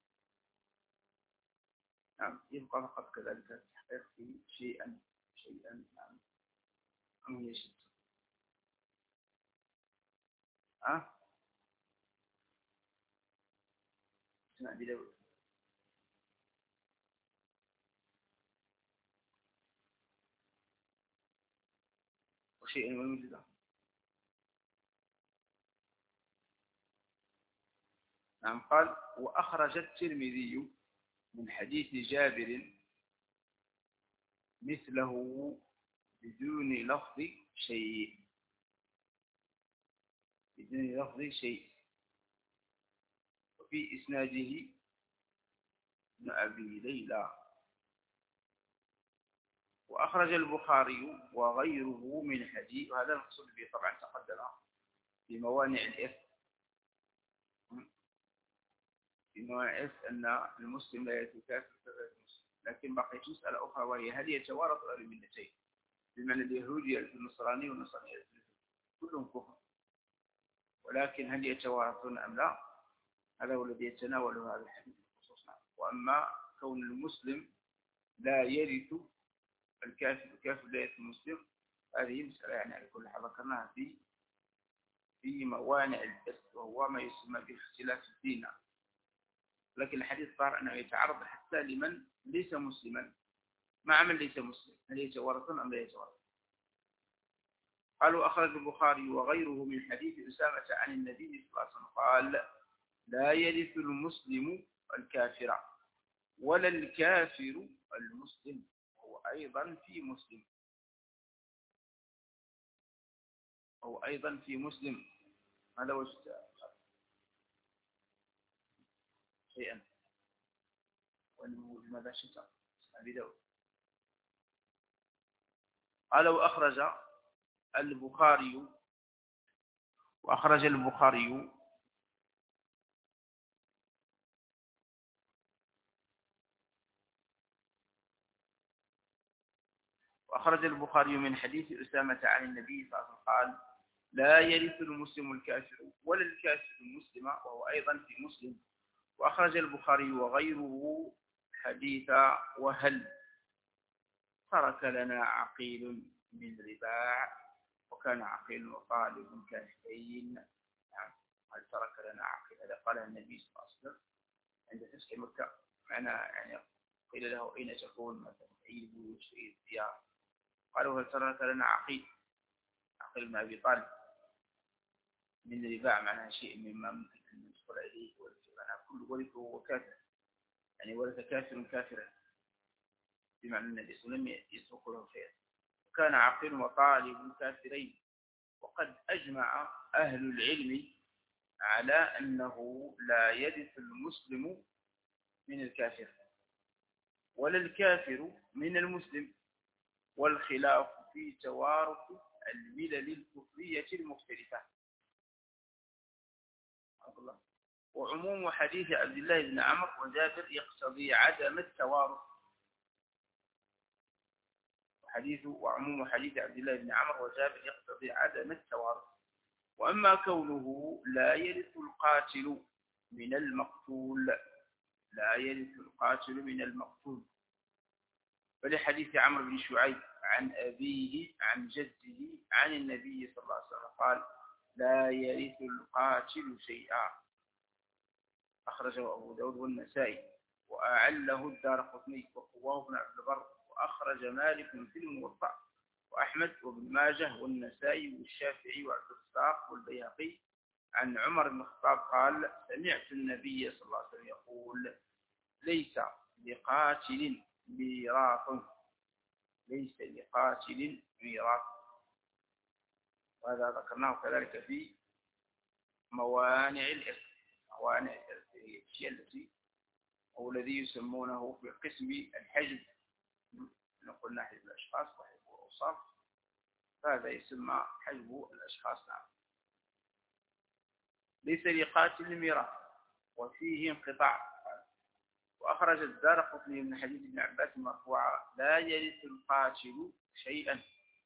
نعم يبقى فقط كذلك التحقيق في شيئا شيئا نعم أم يشد ها اسمع بدور وشيئا ويوجد نعم قال وأخرج الترمذي من حديث جابر مثله بدون لفظ شيء بدون لفظ شيء وفي إسناده ابن أبي ليلى وأخرج البخاري وغيره من حديث وهذا المقصود به طبعا تقدم في موانع الإثم في موانع الإثم أن المسلم لا يتكافئ المسلم لكن بقيت مسألة أخرى وهي هل يتوارث أهل الملتين بمعنى اليهودي النصراني والنصراني كلهم كفر ولكن هل يتوارثون أم لا هذا هو الذي يتناوله هذا الحديث خصوصا وأما كون المسلم لا يرث الكافر الكافر لا يرث المسلم هذه مسألة يعني على كل حال ذكرناها في في موانع الإرث وهو ما يسمى باختلاف الدين لكن الحديث صار أنه يتعرض حتى لمن ليس مسلما مع من ليس مسلم هل يتوارثون أم لا يتوارثون قالوا أخرج البخاري وغيره من حديث أسامة عن النبي صلى الله عليه وسلم قال لا يرث المسلم الكافر ولا الكافر المسلم هو أيضا في مسلم هو أيضا في مسلم هذا وجه شيئا ولماذا شتى أبي داود. قال وأخرج البخاري وأخرج البخاري وأخرج البخاري من حديث أسامة عن النبي صلى الله عليه وسلم قال لا يرث المسلم الكافر ولا الكافر المسلم، وهو أيضا في مسلم. وأخرج البخاري وغيره حديث وهل ترك لنا عقيل من رباع وكان عقيل وطالب كافرين. نعم، هل ترك لنا عقيل، هذا قالها النبي صلى الله عليه وسلم عند فتح مكة. معنى يعني قيل له أين تكون مثلا أي البيوت أي الديار، قالوا هل ترك لنا عقيل، عقيل بن أبي طالب من رباع، معناها شيء مما ممكن أن ندخل إليه، معناها كل ورثه هو كافر، يعني ورث كافر كافرا، بمعنى أن الإسلام يترك له خير. وكان عقيل وطالب كافرين. وقد أجمع أهل العلم على أنه لا يرث المسلم من الكافر ولا الكافر من المسلم، والخلاف في توارث الملل الكفرية المختلفة. وعموم حديث عبد الله بن عمرو وجابر يقتضي عدم التوارث. حديث وعموم حديث عبد الله بن عمرو وجابر يقتضي عدم التوارث. وأما كونه لا يرث القاتل من المقتول، لا يرث القاتل من المقتول، فلحديث عمرو بن شعيب عن أبيه عن جده عن النبي صلى الله عليه وسلم قال لا يرث القاتل شيئا. أخرجه أبو داود والنسائي وأعله الدارقطني وقواه بن عبد البر. وأخرج مالك في الموطأ وأحمد وابن ماجه والنسائي والشافعي وعبد الرزاق والبيهقي عن عمر بن الخطاب قال سمعت النبي صلى الله عليه وسلم يقول ليس لقاتل ميراث، ليس لقاتل ميراث. وهذا ذكرناه كذلك في موانع الإرث. موانع الإرث هي الشيء التي أو الذي يسمونه في قسم الحجب، نقول حجب الأشخاص وحجب الأوصاف، هذا يسمى حجب الأشخاص. نعم. ليس لقاتل ميراث وفيه انقطاع. وأخرج الدارقطني من حديث ابن عباس مرفوعا لا يرث القاتل شيئا،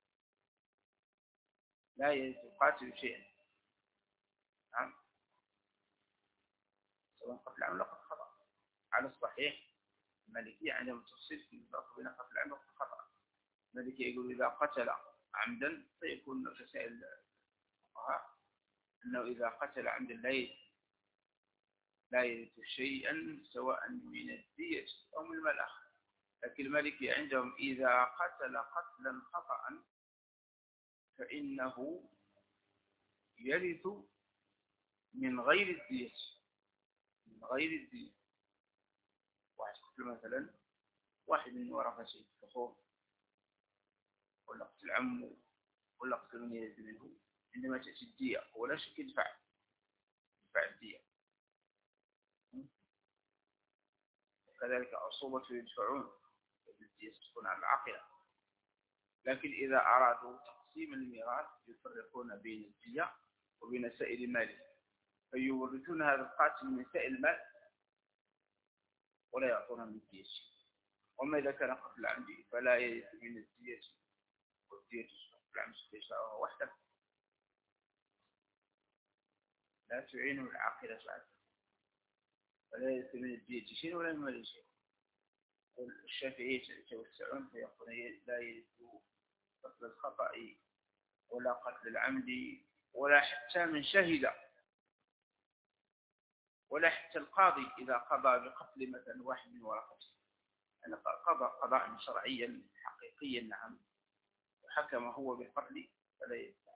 لا يرث القاتل شيئا. نعم، سواء قتل عمد أو قتل خطأ. على الصحيح المالكي عندهم تفصيل في الفرق بين قتل عمد وقتل خطأ. المالكي يقول إذا قتل عمدا فيكون رسائل الفقهاء أنه إذا قتل عمدا لا يرث، لا يرث شيئا سواء من الدية أو من المال الآخر. لكن المالكي عندهم إذا قتل قتلا خطأ فإنه يرث من غير الدية، من غير الدية. واحد قتل مثلا واحد من ورثته أخوه ولا قتل عمه ولا قتل من يرث منه، عندما تأتي الدية ولا شك يدفع يدفع الدية. وكذلك عصوبة يدفعون، الدية تكون على العاقلة. لكن إذا أرادوا تقسيم الميراث يفرقون بين الدية وبين سائر المال، فيورثون هذا القاتل من سائر المال ولا يعطون من الدية. وما إذا كان قتل عمدي فلا يرث من الدية، والدية قتل عمدي يدفعها وحده، لا تعينه العاقلة ساعتها، فلا يرث من الدية شيء ولا من المال شيء. الشافعية يتوسعون فيقولون لا يرث قتل الخطأ ولا قتل العمد ولا حتى من شهد، ولا حتى القاضي إذا قضى بقتل مثلا واحد من ورثته، يعني قضى قضاء شرعيا حقيقيا نعم وحكم هو بالقتل فلا يدفع.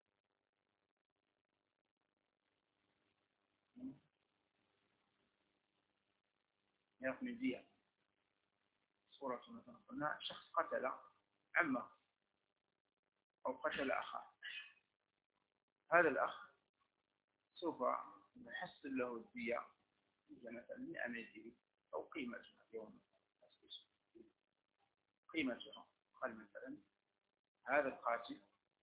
يرقم الدية صورة مثلا قلنا شخص قتل عمه أو قتل أخاه، هذا الأخ سوف نحصل له الدية مثلا مئة من الإبل أو قيمة يوم قيمتهم. قال مثلا هذا القاتل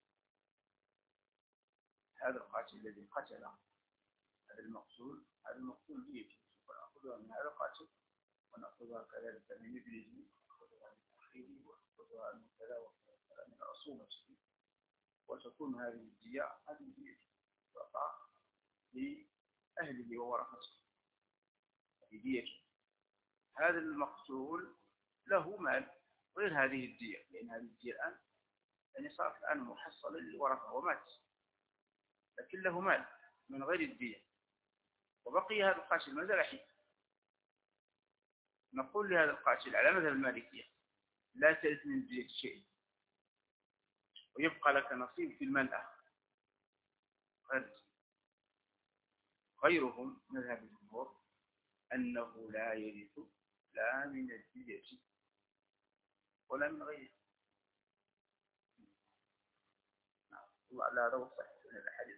هذا القاتل الذي قتل هذا المقتول هذا المقتول ديته، ونأخذها من هذا القاتل ونأخذها كذلك من ابنه ونأخذها من أخيه ونأخذها من كذا وكذا من عصوبته، وتكون هذه الدية هذه الدية تعطى لأهله وورثته. هذه ديته. هذا المقتول له مال غير هذه الدية، لأن هذه الدية الآن يعني صارت الآن محصلة للورثة ومات، لكن له مال من غير الدية، وبقي هذا القاتل ما زال حي. نقول لهذا القاتل على مذهب المالكية لا ترث من الدية شيء، ويبقى لك نصيب في المال. غيرهم مذهب الجمهور أنه لا يرث لا من الدية ولا من غيره. لا هذا صحيح من الحديث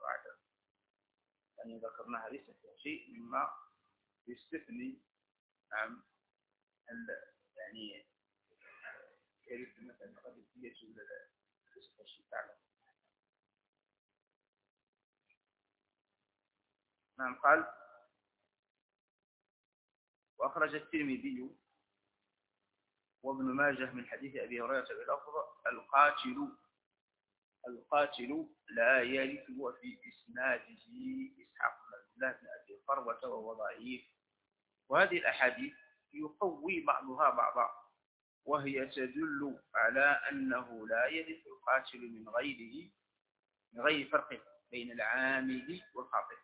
يعني ذكرناها ليس فيها شيء مما يستثني عن يعني يرث مثلا قد الدية ولا لا ليس فيها شيء تعلم. نعم. قال وأخرج الترمذي وابن ماجه من حديث أبي هريرة بلفظ القاتل القاتل لا يرث، وفي إسناده إسحاق بن عبد الله بن أبي قروة وهو ضعيف. وهذه الأحاديث يقوي بعضها بعضا، وهي تدل على أنه لا يرث القاتل من غيره من غير فرق بين العامد والخاطئ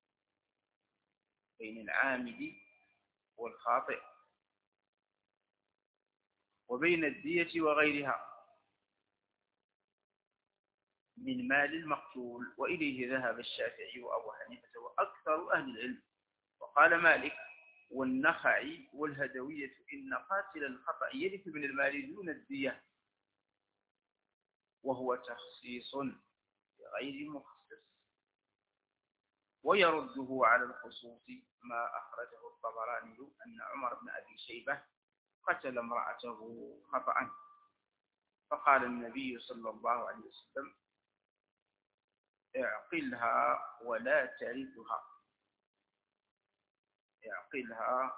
بين العامد والخاطئ وبين الدية وغيرها من مال المقتول. وإليه ذهب الشافعي وأبو حنيفة وأكثر أهل العلم. وقال مالك والنخعي والهدوية إن قاتل الخطأ يرث من المال دون الدية، وهو تخصيص غير مخصص. ويرده على الخصوص ما أخرجه الطبراني أن عمر بن أبي شيبة قتل امرأته خطأ، فقال النبي صلى الله عليه وسلم اعقلها ولا ترثها اعقلها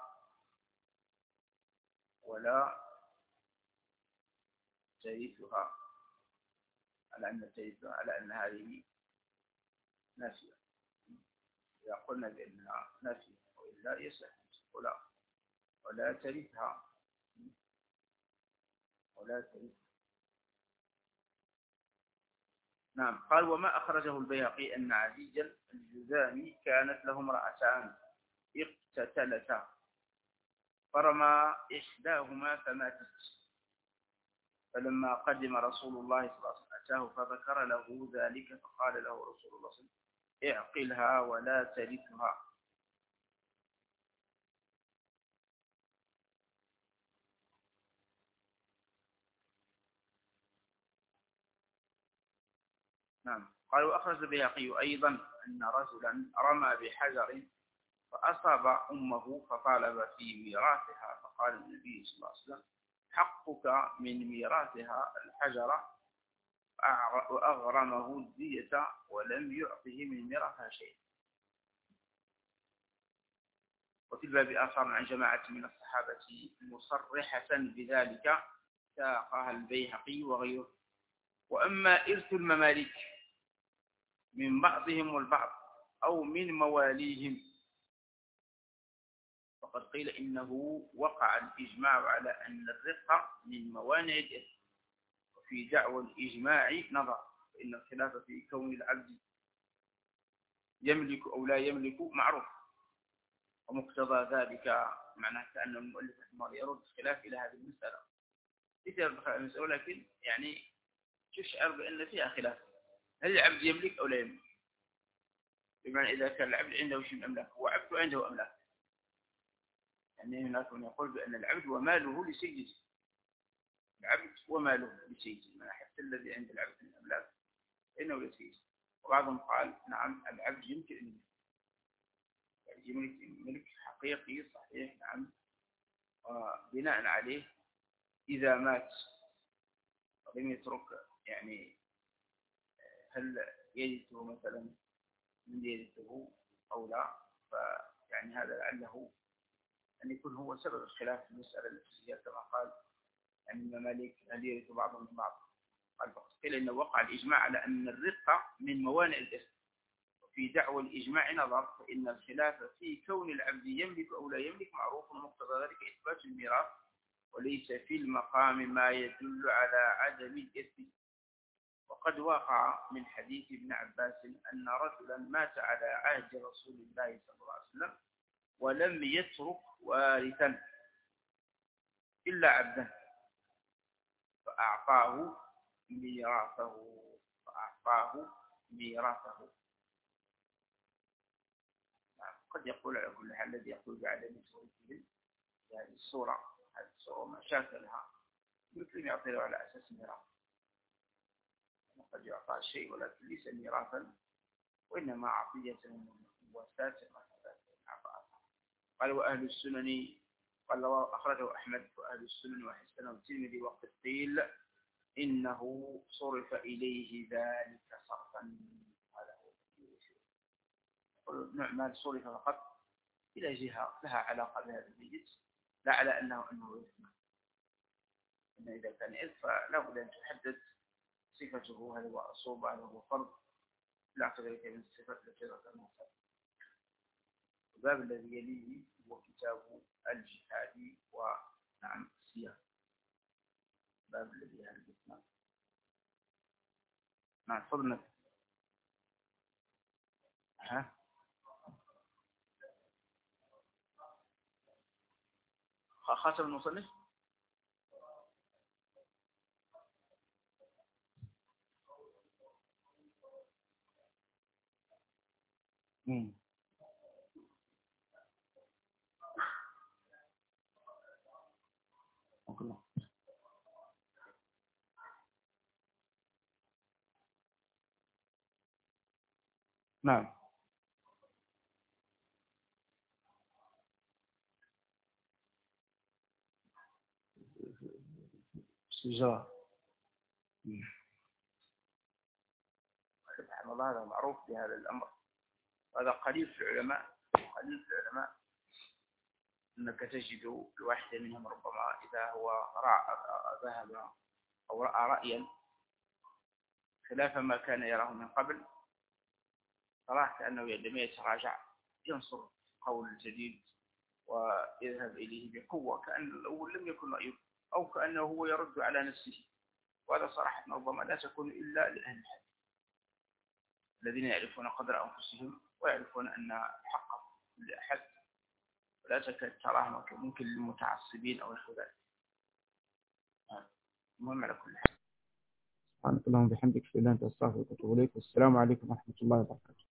ولا ترثها على أن ترثها على أن هذه نافية. إذا قلنا بأنها نافية وإلا يصح ولا ولا ترثها ولا ترثها. نعم. قال وما أخرجه البيهقي أن عديا الجذامي كانت له امرأتان اقتتلتا فرمى إحداهما فماتت، فلما قدم رسول الله صلى الله عليه وسلم أتاه فذكر له ذلك، فقال له رسول الله صلى الله عليه وسلم اعقلها ولا ترثها. نعم. قال وأخرج البيهقي أيضا أن رجلا رمى بحجر فأصاب أمه فطالب في ميراثها، فقال النبي صلى الله عليه وسلم حقك من ميراثها الحجر، وأغرمه الدية ولم يعطه من ميراثها شيء. وفي الباب آخر عن جماعة من الصحابة مصرحة بذلك ساقها البيهقي وغيره. وأما إرث المماليك من بعضهم والبعض أو من مواليهم فقد قيل إنه وقع الإجماع على أن الرق من موانع الإرث، وفي دعوى الإجماع نظر، فإن الخلاف في كون العبد يملك أو لا يملك معروف، ومقتضى ذلك معناه كأن المؤلف رحمه الله يرد الخلاف إلى هذه المسألة ليس المسألة، لكن يعني تشعر بأن فيها خلاف، هل العبد يملك أو لا يملك؟ بمعنى إذا كان العبد عنده شيء من أملاك هو عبد عنده أملاك، يعني هناك من يقول بأن العبد وماله لسيده، العبد وماله لسيده، حتى الذي عند العبد من أملاك إنه لسيده. وبعضهم قال نعم العبد يمكن أن يملك ملك حقيقي صحيح، نعم، وبناء عليه إذا مات ولم يترك يعني هل يرثه مثلا من يرثه أو لا، فيعني هذا لعله أن يكون هو سبب الخلاف في المسألة التي هي كما قال يعني المماليك هل يرث بعضهم من بعض. قال قيل إنه وقع الإجماع على أن الرقة من موانئ الإرث، وفي دعوى الإجماع نظر، فإن الخلاف في كون العبد يملك أو لا يملك معروف، ومقتضى ذلك إثبات الميراث، وليس في المقام ما يدل على عدم الإرث. وقد وقع من حديث ابن عباس أن رجلا مات على عهد رسول الله صلى الله عليه وسلم ولم يترك وارثا إلا عبدا، فأعطاه ميراثه فأعطاه ميراثه قد يقول على كل حال الذي يقول بعدم توريثه هذه الصورة هذه الصورة ما شاكلها مثل يعطي له على أساس ميراث، قد يعطى شيء ولكن ليس ميراثا وإنما عطية وسات قال وأهل السنن قال أخرجه أحمد وأهل السنن وحسنه الترمذي وقد قيل إنه صرف إليه ذلك صرفا. هذا هو نوع مال صرف فقط إلى جهة لها علاقة بهذا الميت، لا على أنه أنه يثمن. إن إذا كان إرث فلا بد أن تحدد صفته، هل هو أصوب هل هو فرض لا كذلك من الصفات التي ذكرناها. الباب الذي يليه هو كتاب الجهاد ونعم السياق. الباب الذي يليه نعم صدنا ها خاتم المصنف امم نعم سجارة سبحان الله. هذا معروف بهذا الأمر، هذا قليل في العلماء قليل في العلماء أنك تجد الواحد منهم ربما إذا هو رأى ذهب أو رأى رأيا خلاف ما كان يراه من قبل، صراحة كأنه عندما يتراجع ينصر قول الجديد ويذهب إليه بقوة كأن الأول لم يكن رأيه، أو كأنه هو يرد على نفسه. وهذا صراحة ربما لا تكون إلا لأهل الحديث الذين يعرفون قدر أنفسهم ويعرفون أن حق لأحد ولا تكاد تراه ممكن للمتعصبين أو نحو ذلك. المهم على كل حال سبحانك اللهم وبحمدك، لا إله إلا أنت أستغفرك وأتوب إليك، والسلام عليكم ورحمة الله وبركاته.